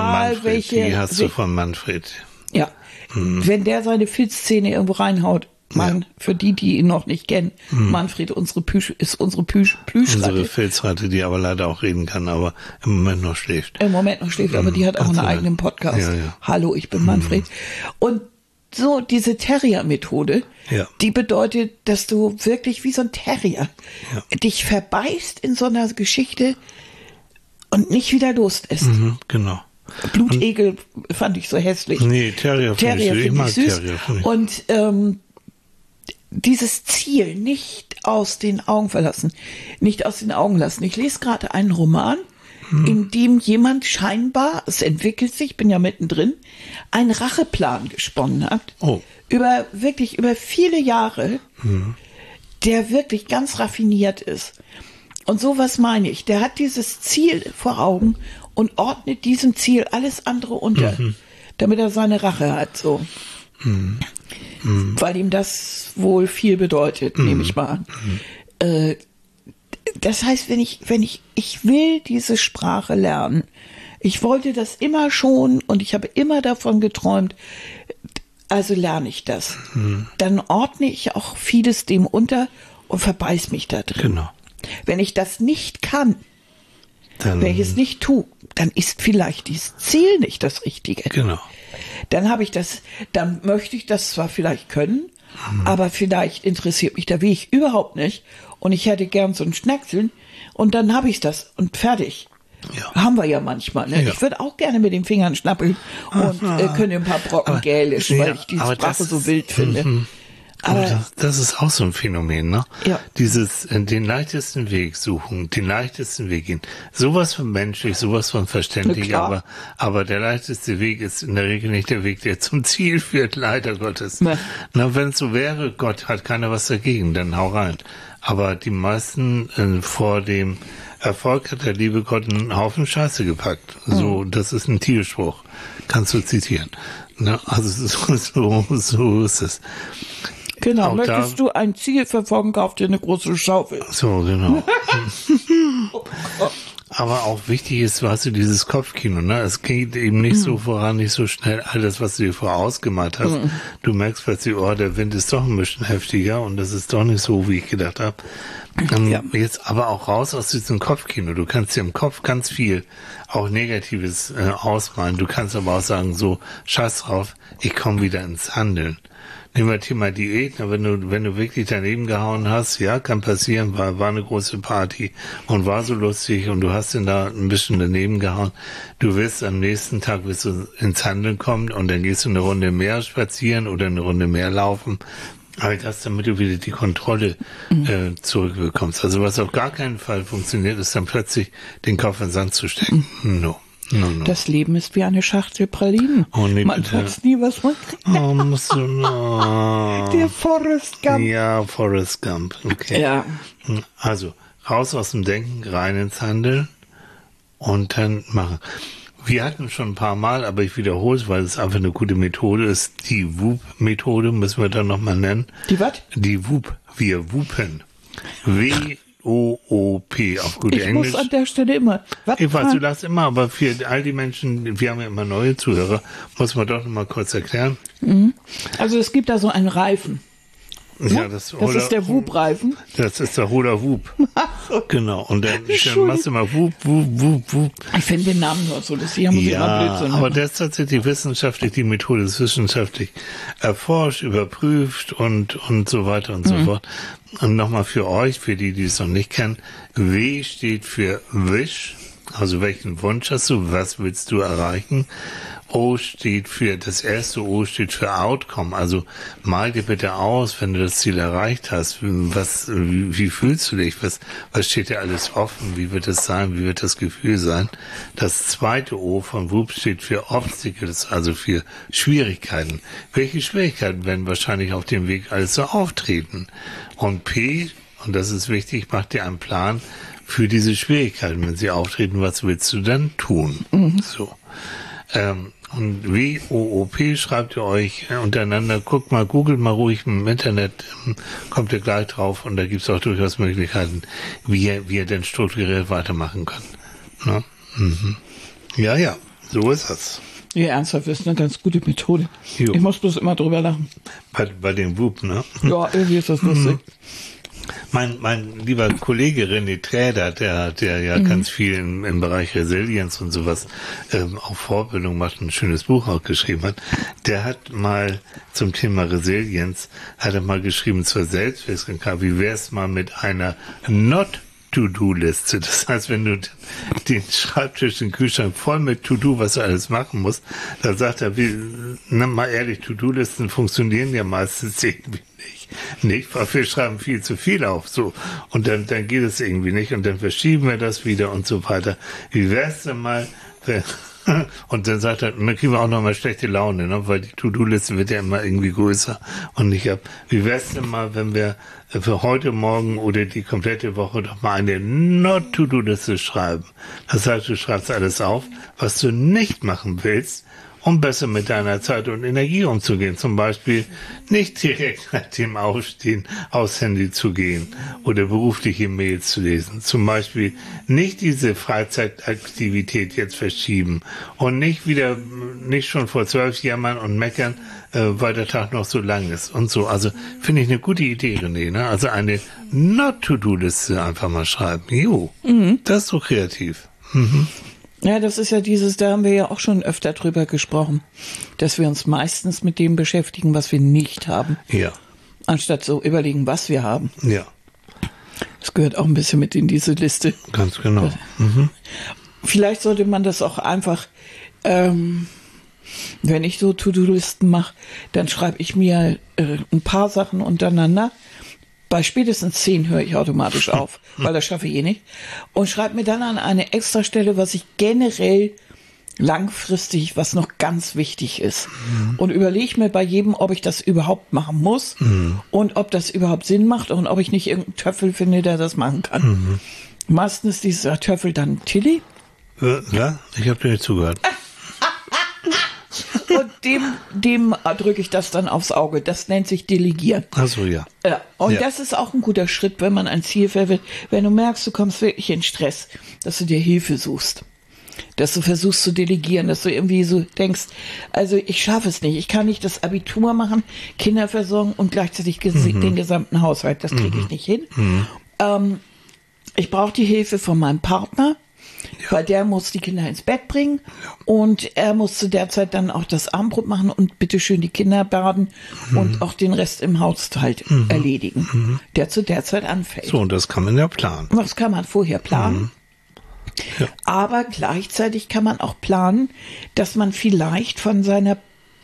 von Manfred. Manfred. Ja. Wenn der seine Filzzähne irgendwo reinhaut, für die ihn noch nicht kennen, Manfred ist unsere Plüschratte. Unsere Filzratte, die aber leider auch reden kann, aber im Moment noch schläft. Aber die hat auch einen eigenen Podcast. Ja. Hallo, ich bin Manfred. Und so diese Terrier-Methode, die bedeutet, dass du wirklich wie so ein Terrier dich verbeißt in so einer Geschichte und nicht wieder loslässt. Genau. Blutegel fand ich so hässlich. Nee, Terrier finde ich süß. Und dieses Ziel nicht aus den Augen lassen. Ich lese gerade einen Roman, in dem jemand scheinbar, es entwickelt sich, ich bin ja mittendrin, einen Racheplan gesponnen hat. Über viele Jahre, der wirklich ganz raffiniert ist. Und sowas meine ich. Der hat dieses Ziel vor Augen und ordnet diesem Ziel alles andere unter, damit er seine Rache hat, so. Weil ihm das wohl viel bedeutet, nehme ich mal an. Das heißt, wenn ich will diese Sprache lernen, ich wollte das immer schon und ich habe immer davon geträumt, also lerne ich das. Dann ordne ich auch vieles dem unter und verbeiß mich da drin. Genau. Wenn ich das nicht kann, wenn ich es nicht tue, dann ist vielleicht dieses Ziel nicht das Richtige. Genau. Dann möchte ich das zwar vielleicht können, aber vielleicht interessiert mich der Weg überhaupt nicht und ich hätte gern so ein Schnackseln und dann habe ich das und fertig. Ja. Haben wir ja manchmal. Ne? Ja. Ich würde auch gerne mit den Fingern schnappeln und könnte ein paar Brocken Gälisch, weil ich diese Sprache so wild finde. Aber das ist auch so ein Phänomen, ne? Ja. Dieses, den leichtesten Weg suchen, den leichtesten Weg gehen. Sowas von menschlich, sowas von verständlich, Na klar. aber der leichteste Weg ist in der Regel nicht der Weg, der zum Ziel führt, leider Gottes. Ne. Na, wenn es so wäre, Gott hat keiner was dagegen, dann hau rein. Aber die meisten vor dem Erfolg hat der liebe Gott einen Haufen Scheiße gepackt. So, das ist ein Tierspruch. Kannst du zitieren. Ne? Also so ist es. genau, auch möchtest du ein Ziel verfolgen, kauf dir eine große Schaufel. So, genau. Aber auch wichtig ist, weißt du, dieses Kopfkino, ne? Es geht eben nicht so voran, nicht so schnell. All das, was du dir vorausgemalt hast. Du merkst plötzlich, oh, der Wind ist doch ein bisschen heftiger und das ist doch nicht so, wie ich gedacht habe. Ja. Jetzt aber auch raus aus diesem Kopfkino. Du kannst dir im Kopf ganz viel auch Negatives ausmalen. Du kannst aber auch sagen, so, scheiß drauf, ich komme wieder ins Handeln. Nehmen wir Thema Diät, wenn du wirklich daneben gehauen hast, ja, kann passieren, war eine große Party und war so lustig und du hast ihn da ein bisschen daneben gehauen. Du wirst am nächsten Tag wirst du ins Handeln kommen und dann gehst du eine Runde mehr spazieren oder eine Runde mehr laufen. All das, damit du wieder die Kontrolle zurückbekommst. Also was auf gar keinen Fall funktioniert, ist dann plötzlich den Kopf in den Sand zu stecken. No. Das Leben ist wie eine Schachtel Pralinen. Oh, nee, man bitte. weiß nie, was man kriegt. Oh, musst du, Der Forrest Gump. Ja, Forrest Gump. Okay. Ja. Also, raus aus dem Denken, rein ins Handeln und dann machen. Wir hatten schon ein paar Mal, aber ich wiederhole es, weil es einfach eine gute Methode ist. Die WOOP-Methode müssen wir dann nochmal nennen. Die was? Die WOOP. Wir woopen. W-O-O-P auf gut Ich Englisch. muss an der Stelle immer. Was Ich weiß, du fragen? lachst immer, aber für all die Menschen, wir haben ja immer neue Zuhörer, muss man doch nochmal kurz erklären. Also es gibt da so einen Reifen. Ja, das ist der Whoop-Reifen. Das ist der Hula Whoop. Genau. Und dann machst du mal Whoop, Whoop, Whoop, Whoop. Ich finde den Namen nur so lustig. Muss ich mal Blödsinn aber machen. der ist tatsächlich wissenschaftlich, die Methode ist wissenschaftlich erforscht, überprüft und so weiter und so fort. Und nochmal für euch, für die es noch nicht kennen, W steht für Wish, also welchen Wunsch hast du, was willst du erreichen? O steht für, das erste O steht für Outcome, also mal dir bitte aus, wenn du das Ziel erreicht hast, wie fühlst du dich, was steht dir alles offen, wie wird es sein, wie wird das Gefühl sein? Das zweite O von WOOP steht für Obstacles, also für Schwierigkeiten. Welche Schwierigkeiten werden wahrscheinlich auf dem Weg alles so auftreten? Und P, und das ist wichtig, mach dir einen Plan für diese Schwierigkeiten, wenn sie auftreten, was willst du dann tun? So. Und W-O-O-P schreibt ihr euch untereinander. Googelt mal ruhig im Internet, kommt ihr gleich drauf und da gibt's auch durchaus Möglichkeiten, wie ihr denn strukturiert weitermachen könnt. Ne? Ja, so ist das. Ja, ernsthaft, ist eine ganz gute Methode. Jo. Ich muss bloß immer drüber lachen. Bei dem WOOP, ne? Ja, irgendwie ist das lustig. Mein lieber Kollege René Träder, der ja ganz viel im Bereich Resilienz und sowas auch Vorbildung macht und ein schönes Buch auch geschrieben hat, der hat mal zum Thema Resilienz, hat er mal geschrieben zur Selbstwirksamkeit, wie wär's mal mit einer To-Do-Liste. Das heißt, wenn du den Schreibtisch, den Kühlschrank voll mit To-Do, was du alles machen musst, da sagt er, mal ehrlich, To-Do-Listen funktionieren ja meistens irgendwie nicht, weil wir schreiben viel zu viel auf, so. Und dann geht es irgendwie nicht und dann verschieben wir das wieder und so weiter. Wie wär's denn mal, und dann sagt er, dann kriegen wir auch noch mal schlechte Laune, ne? Weil die To-Do-Liste wird ja immer irgendwie größer und nicht ab. Wie wär's denn mal, wenn wir für heute Morgen oder die komplette Woche doch mal eine Not-To-Do-Liste schreiben? Das heißt, du schreibst alles auf, was du nicht machen willst, um besser mit deiner Zeit und Energie umzugehen. Zum Beispiel nicht direkt nach dem Aufstehen aufs Handy zu gehen oder berufliche Mails zu lesen. Zum Beispiel nicht diese Freizeitaktivität jetzt verschieben und nicht schon vor 12 jammern und meckern, weil der Tag noch so lang ist und so. Also finde ich eine gute Idee, René, ne? Also eine Not-To-Do-Liste einfach mal schreiben. Jo, das ist so kreativ. Ja, das ist ja da haben wir ja auch schon öfter drüber gesprochen, dass wir uns meistens mit dem beschäftigen, was wir nicht haben, Ja, anstatt so überlegen, was wir haben. ja, Das gehört auch ein bisschen mit in diese Liste. ganz genau. Vielleicht sollte man das auch einfach Wenn ich so To-Do-Listen mache, dann schreibe ich mir ein paar Sachen untereinander. Bei spätestens 10 höre ich automatisch auf, weil das schaffe ich eh nicht. Und schreibe mir dann an eine Extrastelle, was ich generell langfristig, was noch ganz wichtig ist. Und überlege mir bei jedem, ob ich das überhaupt machen muss und ob das überhaupt Sinn macht und ob ich nicht irgendeinen Töffel finde, der das machen kann. Meistens ist dieser Töffel dann Tilly. Ja, ich habe dir nicht zugehört. Und dem drücke ich das dann aufs Auge. Das nennt sich Delegieren. Ach so, ja. Ja. Und Ja. das ist auch ein guter Schritt, wenn man ein Ziel verwirrt. Wenn du merkst, du kommst wirklich in Stress, dass du dir Hilfe suchst. Dass du versuchst zu delegieren, dass du irgendwie so denkst, also ich schaffe es nicht. Ich kann nicht das Abitur machen, Kinder versorgen und gleichzeitig den gesamten Haushalt. Das kriege ich nicht hin. Ich brauche die Hilfe von meinem Partner. Weil der muss die Kinder ins Bett bringen und er muss zu der Zeit dann auch das Abendbrot machen und bitteschön die Kinder baden und auch den Rest im Haushalt erledigen, der zu der Zeit anfällt. So, und das kann man ja planen. Das kann man vorher planen. Ja. Aber gleichzeitig kann man auch planen, dass man vielleicht von seinem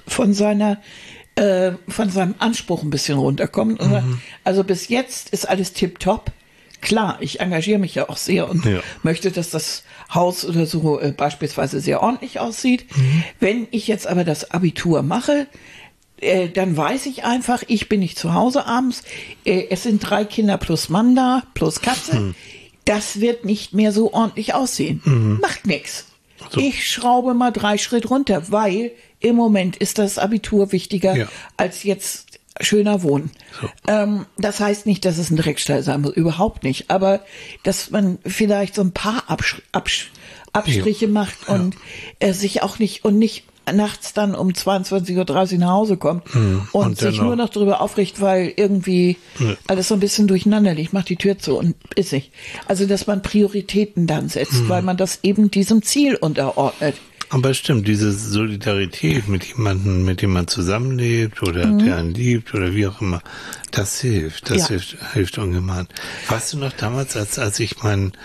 Anspruch ein bisschen runterkommt. Also bis jetzt ist alles tipptopp. Klar, ich engagiere mich ja auch sehr und möchte, dass das Haus oder so beispielsweise sehr ordentlich aussieht. Wenn ich jetzt aber das Abitur mache, dann weiß ich einfach, ich bin nicht zu Hause abends. Es sind 3 Kinder plus Mann da, plus Katze. Das wird nicht mehr so ordentlich aussehen. Macht nix. So. Ich schraube mal 3 Schritt runter, weil im Moment ist das Abitur wichtiger als jetzt schöner Wohnen. So. Das heißt nicht, dass es ein Dreckstall sein muss, überhaupt nicht. Aber dass man vielleicht so ein paar Abstriche macht und sich auch nicht nachts dann um 22:30 Uhr nach Hause kommt und sich nur noch darüber aufregt, weil irgendwie alles so ein bisschen durcheinander liegt, macht die Tür zu und ist nicht. Also, dass man Prioritäten dann setzt, weil man das eben diesem Ziel unterordnet. Aber stimmt, diese Solidarität mit jemandem, mit dem man zusammenlebt oder der einen liebt oder wie auch immer, das hilft. Das hilft ungemein. Weißt du noch damals, als ich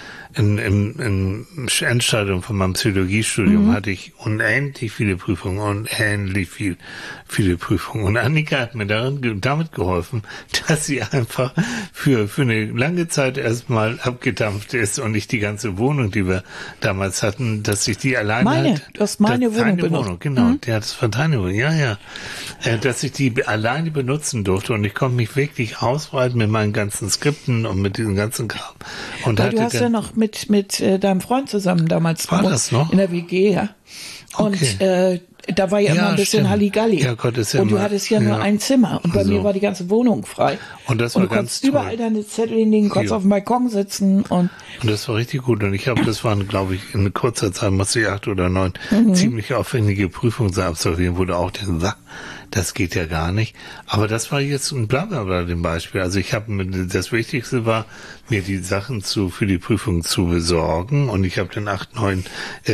im Endstadium von meinem Psychologiestudium hatte ich unendlich viele Prüfungen, unendlich viele Prüfungen. Und Annika hat mir damit geholfen, dass sie einfach für eine lange Zeit erstmal abgedampft ist und nicht die ganze Wohnung, die wir damals hatten, dass ich die alleine Du hast meine Wohnung benutzt. Genau, das war deine Wohnung, ja. Dass ich die alleine benutzen durfte und ich konnte mich wirklich ausbreiten mit meinen ganzen Skripten und mit diesem ganzen Kram. Und weil du hast ja noch mit deinem Freund zusammen damals war das noch? In der WG, ja. Und da war ja immer ein bisschen Halligalli. Ja, Gott, ist ja und du immer, hattest ja nur ein Zimmer und bei mir war die ganze Wohnung frei. Und das war und du ganz konntest überall deine Zettel hinlegen, konntest auf dem Balkon sitzen und das war richtig gut. Und das waren, glaube ich, in kurzer Zeit musste ich 8 oder 9 ziemlich aufwendige Prüfungen absolvieren, wo du auch denkst, das geht ja gar nicht. Aber das war jetzt ein Blablabla, dem Beispiel. Also das Wichtigste war, mir die Sachen für die Prüfung zu besorgen. Und ich habe dann 8, 9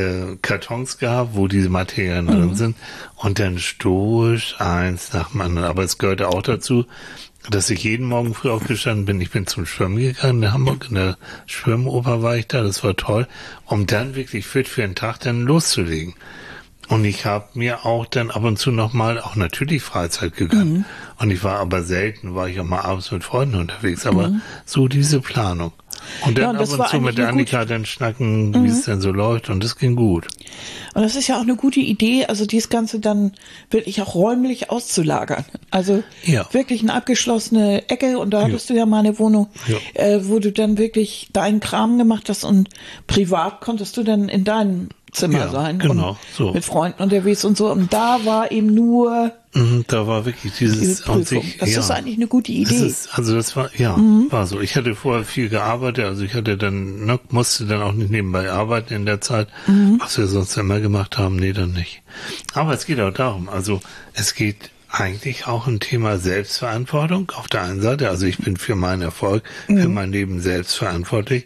Kartons gehabt, wo diese Materialien drin sind. Und dann stoisch eins nach dem anderen. Aber es gehörte auch dazu, dass ich jeden Morgen früh aufgestanden bin. Ich bin zum Schwimmen gegangen in Hamburg, in der Schwimmoper war ich da, das war toll, um dann wirklich fit für den Tag dann loszulegen. Und ich habe mir auch dann ab und zu nochmal auch natürlich Freizeit gegönnt. Und ich war aber selten, war ich auch mal abends mit Freunden unterwegs. Aber so diese Planung. Und dann ab und zu mit der Annika dann schnacken, wie es denn so läuft. Und das ging gut. Und das ist ja auch eine gute Idee, also dieses Ganze dann wirklich auch räumlich auszulagern. Also wirklich eine abgeschlossene Ecke. Und da hattest du ja mal eine Wohnung, wo du dann wirklich deinen Kram gemacht hast. Und privat konntest du dann in deinem Zimmer sein. Genau, und so. Mit Freunden unterwegs und so. Und da war eben nur da war wirklich dieses Prüfung. Das ist eigentlich eine gute Idee. Das war, war so. Ich hatte vorher viel gearbeitet, also ich hatte dann, musste dann auch nicht nebenbei arbeiten in der Zeit, was wir sonst immer gemacht haben, nee, dann nicht. Aber es geht auch darum, also es geht eigentlich auch ein Thema Selbstverantwortung auf der einen Seite, also ich bin für meinen Erfolg, für mein Leben selbst verantwortlich.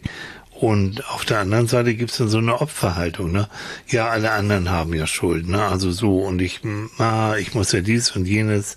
Und auf der anderen Seite gibt's dann so eine Opferhaltung, ne? Ja, alle anderen haben ja Schuld, ne? Also so, und ich muss ja dies und jenes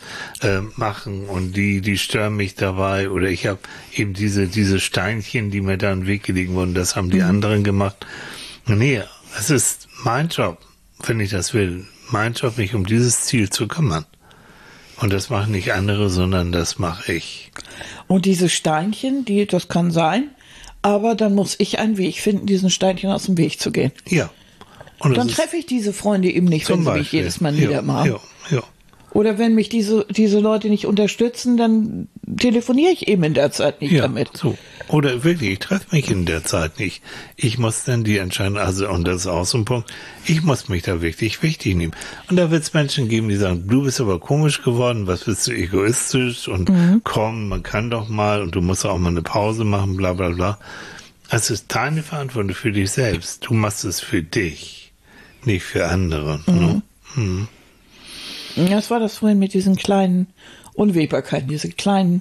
machen und die stören mich dabei oder ich habe eben diese Steinchen, die mir da in den Weg gelegt wurden, das haben die anderen gemacht. Nee, es ist mein Job, wenn ich das will, mein Job, mich um dieses Ziel zu kümmern. Und das machen nicht andere, sondern das mache ich. Und diese Steinchen, das kann sein, aber dann muss ich einen Weg finden, diesen Steinchen aus dem Weg zu gehen. Ja. Und dann treffe ich diese Freunde eben nicht, wenn sie mich jedes Mal niedermachen. Ja. Oder wenn mich diese Leute nicht unterstützen, dann telefoniere ich eben in der Zeit nicht damit. So. Oder wirklich, ich treffe mich in der Zeit nicht. Ich muss dann die Entscheidung, und das ist auch so ein Punkt, ich muss mich da wirklich wichtig nehmen. Und da wird es Menschen geben, die sagen, du bist aber komisch geworden, was bist du egoistisch und komm, man kann doch mal und du musst auch mal eine Pause machen, bla bla bla. Es ist deine Verantwortung für dich selbst. Du machst es für dich, nicht für andere. Ne? Ja, das war das vorhin mit diesen kleinen Unwägbarkeiten, diese kleinen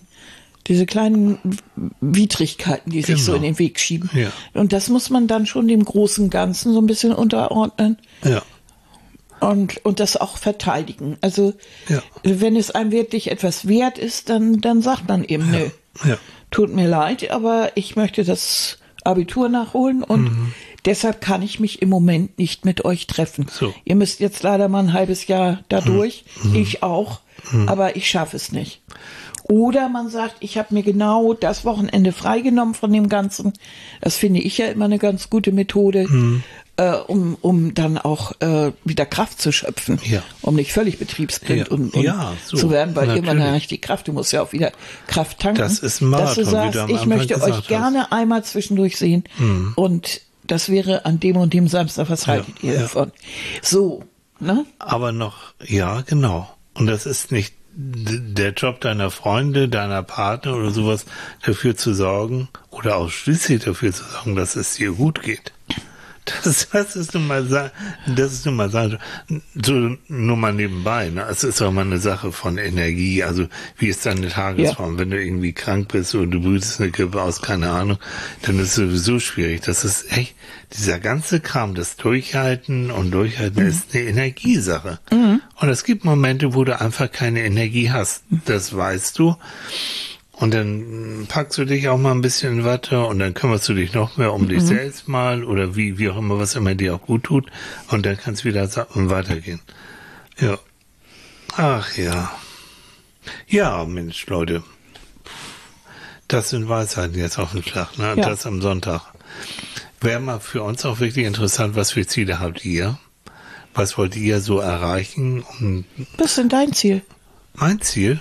Widrigkeiten, die sich so in den Weg schieben. Ja. Und das muss man dann schon dem großen Ganzen so ein bisschen unterordnen. Ja. Und das auch verteidigen. Also, wenn es einem wirklich etwas wert ist, dann sagt man eben, nö, tut mir leid, aber ich möchte das Abitur nachholen und deshalb kann ich mich im Moment nicht mit euch treffen. So. Ihr müsst jetzt leider mal ein halbes Jahr da durch, ich auch, aber ich schaffe es nicht. Oder man sagt, ich habe mir genau das Wochenende freigenommen von dem Ganzen. Das finde ich ja immer eine ganz gute Methode, um dann auch wieder Kraft zu schöpfen, um nicht völlig betriebsblind und zu werden, weil irgendwann habe ich die Kraft, du musst ja auch wieder Kraft tanken. Das ist ein Marathon, dass du sagst, ich möchte euch gerne einmal zwischendurch sehen und das wäre an dem und dem Samstag, was haltet ihr davon? So, ne? Aber noch, genau. Und das ist nicht der Job deiner Freunde, deiner Partner oder sowas, dafür zu sorgen oder ausschließlich dafür zu sorgen, dass es dir gut geht. Das ist nun mal so, nur mal nebenbei, ne? Es ist auch mal eine Sache von Energie, also wie ist deine Tagesform? Wenn du irgendwie krank bist oder du brütest eine Grippe aus, keine Ahnung, dann ist es sowieso schwierig. Das ist echt, dieser ganze Kram, das Durchhalten ist eine Energiesache. Und es gibt Momente, wo du einfach keine Energie hast. Das weißt du. Und dann packst du dich auch mal ein bisschen in Watte und dann kümmerst du dich noch mehr um dich selbst mal oder wie auch immer, was immer dir auch gut tut. Und dann kannst du wieder weitergehen. Ja. Ach ja. Ja, Mensch, Leute. Das sind Weisheiten jetzt auf dem Schlag, ne? Ja. Das am Sonntag. Wäre mal für uns auch wirklich interessant, was für Ziele habt ihr? Was wollt ihr so erreichen? Was ist denn dein Ziel? Mein Ziel?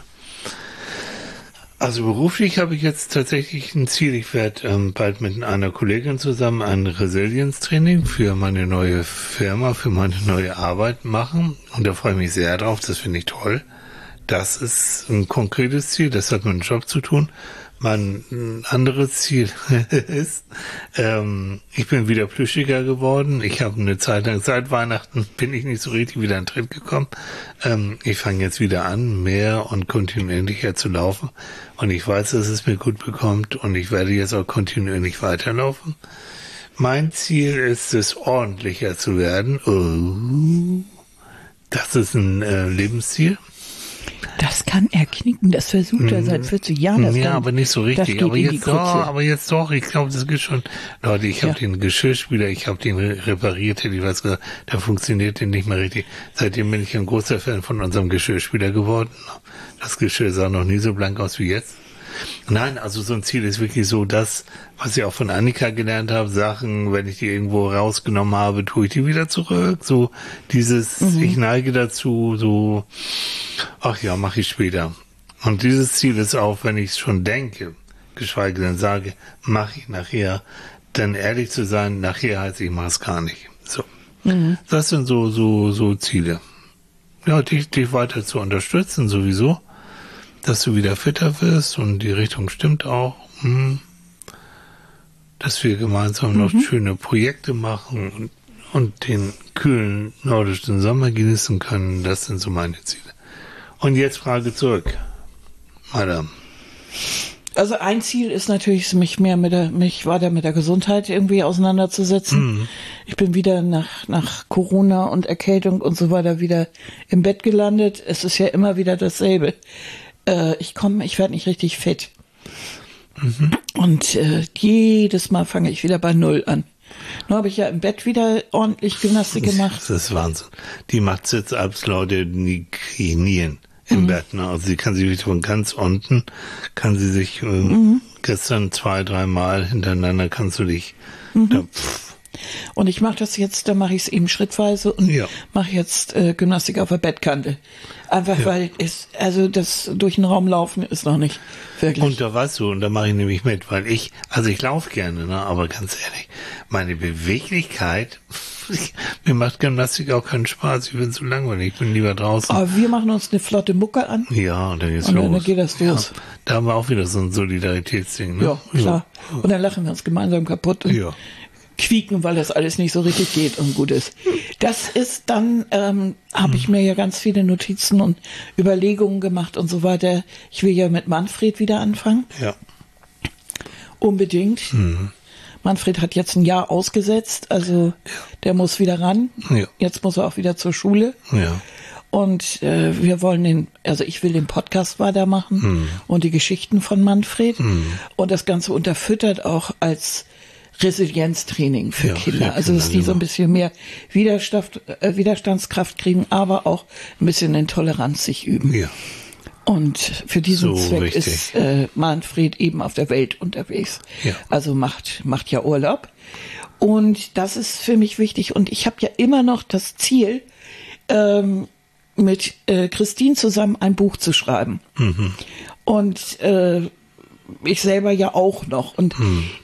Also beruflich habe ich jetzt tatsächlich ein Ziel. Ich werde bald mit einer Kollegin zusammen ein Resilienztraining für meine neue Firma, für meine neue Arbeit machen. Und da freue ich mich sehr drauf. Das finde ich toll. Das ist ein konkretes Ziel. Das hat mit dem Job zu tun. Mein anderes Ziel ist, ich bin wieder plüschiger geworden. Ich habe eine Zeit lang, seit Weihnachten bin ich nicht so richtig wieder in den Tritt gekommen. Ich fange jetzt wieder an, mehr und kontinuierlicher zu laufen. Und ich weiß, dass es mir gut bekommt und ich werde jetzt auch kontinuierlich weiterlaufen. Mein Ziel ist es, ordentlicher zu werden. Oh, das ist ein Lebensziel. Das kann er knicken, das versucht er seit 40 Jahren. Das ja, aber nicht so richtig. Aber jetzt doch, ich glaube, das geht schon. Leute, ich habe den Geschirrspüler, ich habe den repariert, hätte ich was gesagt, da funktioniert den nicht mehr richtig. Seitdem bin ich ein großer Fan von unserem Geschirrspüler geworden. Das Geschirr sah noch nie so blank aus wie jetzt. Nein, also so ein Ziel ist wirklich so das, was ich auch von Annika gelernt habe, Sachen, wenn ich die irgendwo rausgenommen habe, tue ich die wieder zurück. So dieses, ich neige dazu, so, ach ja, mache ich später. Und dieses Ziel ist auch, wenn ich es schon denke, geschweige denn sage, mache ich nachher, dann ehrlich zu sein, nachher heißt ich mache es gar nicht. So. Das sind so Ziele. Ja, dich weiter zu unterstützen sowieso. Dass du wieder fitter wirst und die Richtung stimmt auch. Dass wir gemeinsam noch schöne Projekte machen und den kühlen nordischen Sommer genießen können, das sind so meine Ziele. Und jetzt Frage zurück, Madame. Also ein Ziel ist natürlich, mich weiter mit der Gesundheit irgendwie auseinanderzusetzen. Ich bin wieder nach Corona und Erkältung und so weiter wieder im Bett gelandet. Es ist ja immer wieder dasselbe. Ich werde nicht richtig fit. Und jedes Mal fange ich wieder bei Null an. Nun habe ich ja im Bett wieder ordentlich Gymnastik gemacht. Das ist Wahnsinn. Die macht Sit-Ups, Leute, die knien im Bett. Ne? Also sie kann sich wirklich von ganz unten, kann sie sich gestern 2-3 Mal hintereinander kannst du dich Und ich mache das jetzt, da mache ich es eben schrittweise und mache jetzt Gymnastik auf der Bettkante. Einfach weil das durch den Raum laufen ist noch nicht wirklich. Und da weißt du, und da mache ich nämlich mit, weil ich laufe gerne, ne, aber ganz ehrlich, meine Beweglichkeit, mir macht Gymnastik auch keinen Spaß, ich bin zu langweilig, ich bin lieber draußen. Aber wir machen uns eine flotte Mucke an. Ja, und dann geht's und los. Und dann geht das los. Ja, da haben wir auch wieder so ein Solidaritätsding, ne? Ja, klar. Ja. Und dann lachen wir uns gemeinsam kaputt. Und quieken, weil das alles nicht so richtig geht und gut ist. Das ist dann, habe ich mir ja ganz viele Notizen und Überlegungen gemacht und so weiter. Ich will ja mit Manfred wieder anfangen. Ja. Unbedingt. Manfred hat jetzt ein Jahr ausgesetzt, also der muss wieder ran. Ja. Jetzt muss er auch wieder zur Schule. Ja. Und wir wollen ich will den Podcast weitermachen und die Geschichten von Manfred und das Ganze unterfüttert auch als Resilienztraining für Kinder. Also, dass die so ein bisschen mehr Widerstandskraft kriegen, aber auch ein bisschen in Toleranz sich üben. Ja. Und für diesen Zweck ist Manfred eben auf der Welt unterwegs. Ja. Also macht ja Urlaub. Und das ist für mich wichtig. Und ich habe ja immer noch das Ziel, mit Christine zusammen ein Buch zu schreiben. Und ich selber ja auch noch. Und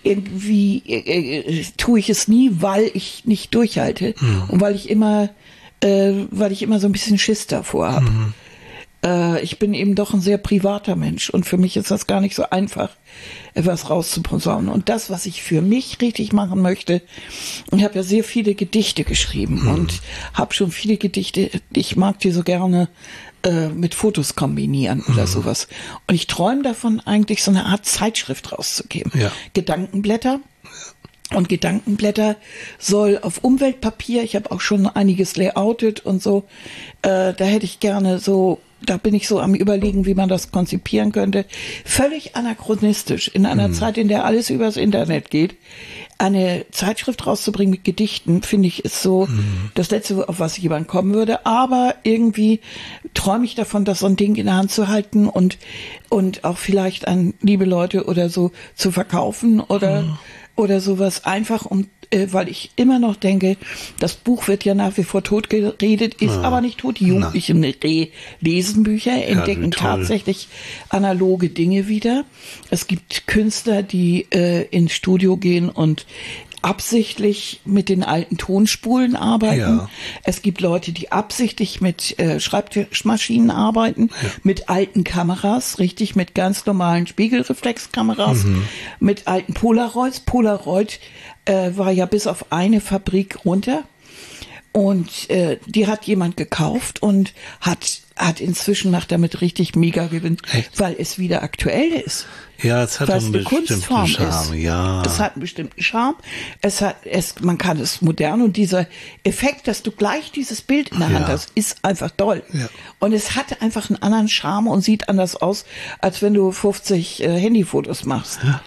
irgendwie tue ich es nie, weil ich nicht durchhalte. Und weil ich immer so ein bisschen Schiss davor habe. Ich bin eben doch ein sehr privater Mensch. Und für mich ist das gar nicht so einfach, etwas rauszuposaunen. Und das, was ich für mich richtig machen möchte, ich habe ja sehr viele Gedichte geschrieben und habe schon viele Gedichte, ich mag die so gerne mit Fotos kombinieren oder sowas. Und ich träume davon, eigentlich so eine Art Zeitschrift rauszugeben. Ja. Gedankenblätter. Und Gedankenblätter soll auf Umweltpapier, ich habe auch schon einiges layoutet und so, da hätte ich gerne so, da bin ich so am Überlegen, wie man das konzipieren könnte. Völlig anachronistisch, in einer Zeit, in der alles übers Internet geht. Eine Zeitschrift rauszubringen mit Gedichten, finde ich, ist so das Letzte, auf was jemand kommen würde. Aber irgendwie träume ich davon, das so ein Ding in der Hand zu halten und auch vielleicht an liebe Leute oder so zu verkaufen oder sowas, einfach weil ich immer noch denke, das Buch wird ja nach wie vor tot geredet, ist aber nicht tot. Die Jugendlichen lesen Bücher, entdecken tatsächlich analoge Dinge wieder. Es gibt Künstler, die ins Studio gehen und absichtlich mit den alten Tonspulen arbeiten. Ja. Es gibt Leute, die absichtlich mit Schreibtischmaschinen arbeiten, mit alten Kameras, richtig, mit ganz normalen Spiegelreflexkameras, mit alten Polaroids. Polaroid war ja bis auf eine Fabrik runter und die hat jemand gekauft und hat inzwischen macht damit richtig mega Gewinn, weil es wieder aktuell ist. Ja, es hat einen bestimmten Charme, ja. Es hat einen bestimmten Charme. Man kann es modern und dieser Effekt, dass du gleich dieses Bild in der Hand hast, ist einfach toll. Ja. Und es hat einfach einen anderen Charme und sieht anders aus, als wenn du 50 Handyfotos machst. Ja.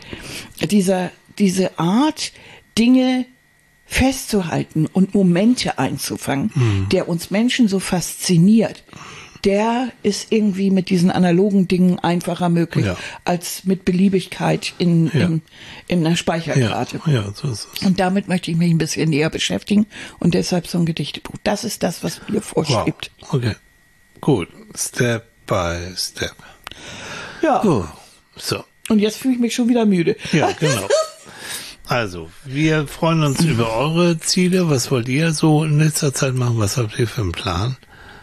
Diese Art, Dinge festzuhalten und Momente einzufangen, der uns Menschen so fasziniert, der ist irgendwie mit diesen analogen Dingen einfacher möglich als mit Beliebigkeit in einer Speicherkarte. Ja, so ist es. Und damit möchte ich mich ein bisschen näher beschäftigen und deshalb so ein Gedichtebuch. Das ist das, was mir vorschwebt. Wow. Okay, gut. Step by step. Ja. Gut. So. Und jetzt fühle ich mich schon wieder müde. Ja, genau. Also, wir freuen uns über eure Ziele. Was wollt ihr so in letzter Zeit machen? Was habt ihr für einen Plan?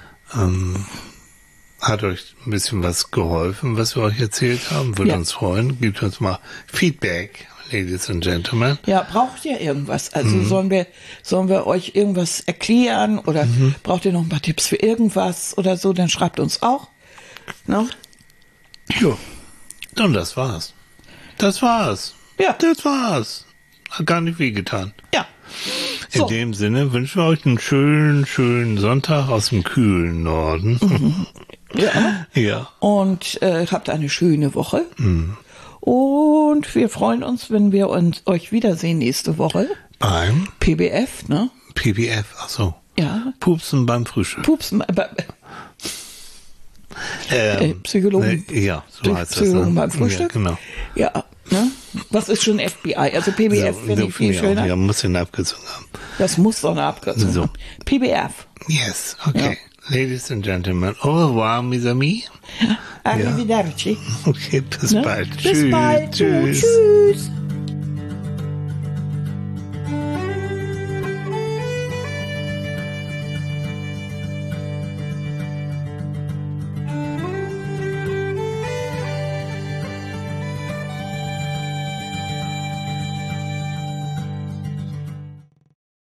Hat euch ein bisschen was geholfen, was wir euch erzählt haben? Würde uns freuen. Gebt uns mal Feedback, Ladies and Gentlemen. Ja, braucht ihr irgendwas? Also sollen wir euch irgendwas erklären oder braucht ihr noch ein paar Tipps für irgendwas oder so? Dann schreibt uns auch. No? Ja. Und das war's. Ja. Das war's. Hat gar nicht wehgetan. Ja. In dem Sinne wünschen wir euch einen schönen Sonntag aus dem kühlen Norden. Ja. Und habt eine schöne Woche. Und wir freuen uns, wenn wir euch wiedersehen nächste Woche. Beim PBF, ne? PBF, ach so. Ja. Pupsen beim Frühstück. Pupsen, Psychologen. Ja, so heißt Psychologen das. beim Frühstück. Ja, genau. Ja, ne? Was ist schon FBI? Also PBF finde ich viel schöner. Ja, muss eine Abkürzung haben. Das muss doch eine Abkürzung So. haben. PBF. Yes, okay. Ja. Ladies and Gentlemen, au revoir, mes amis. Arrivederci. Okay, bis bald. Bis bald. Tschüss. Tschüss.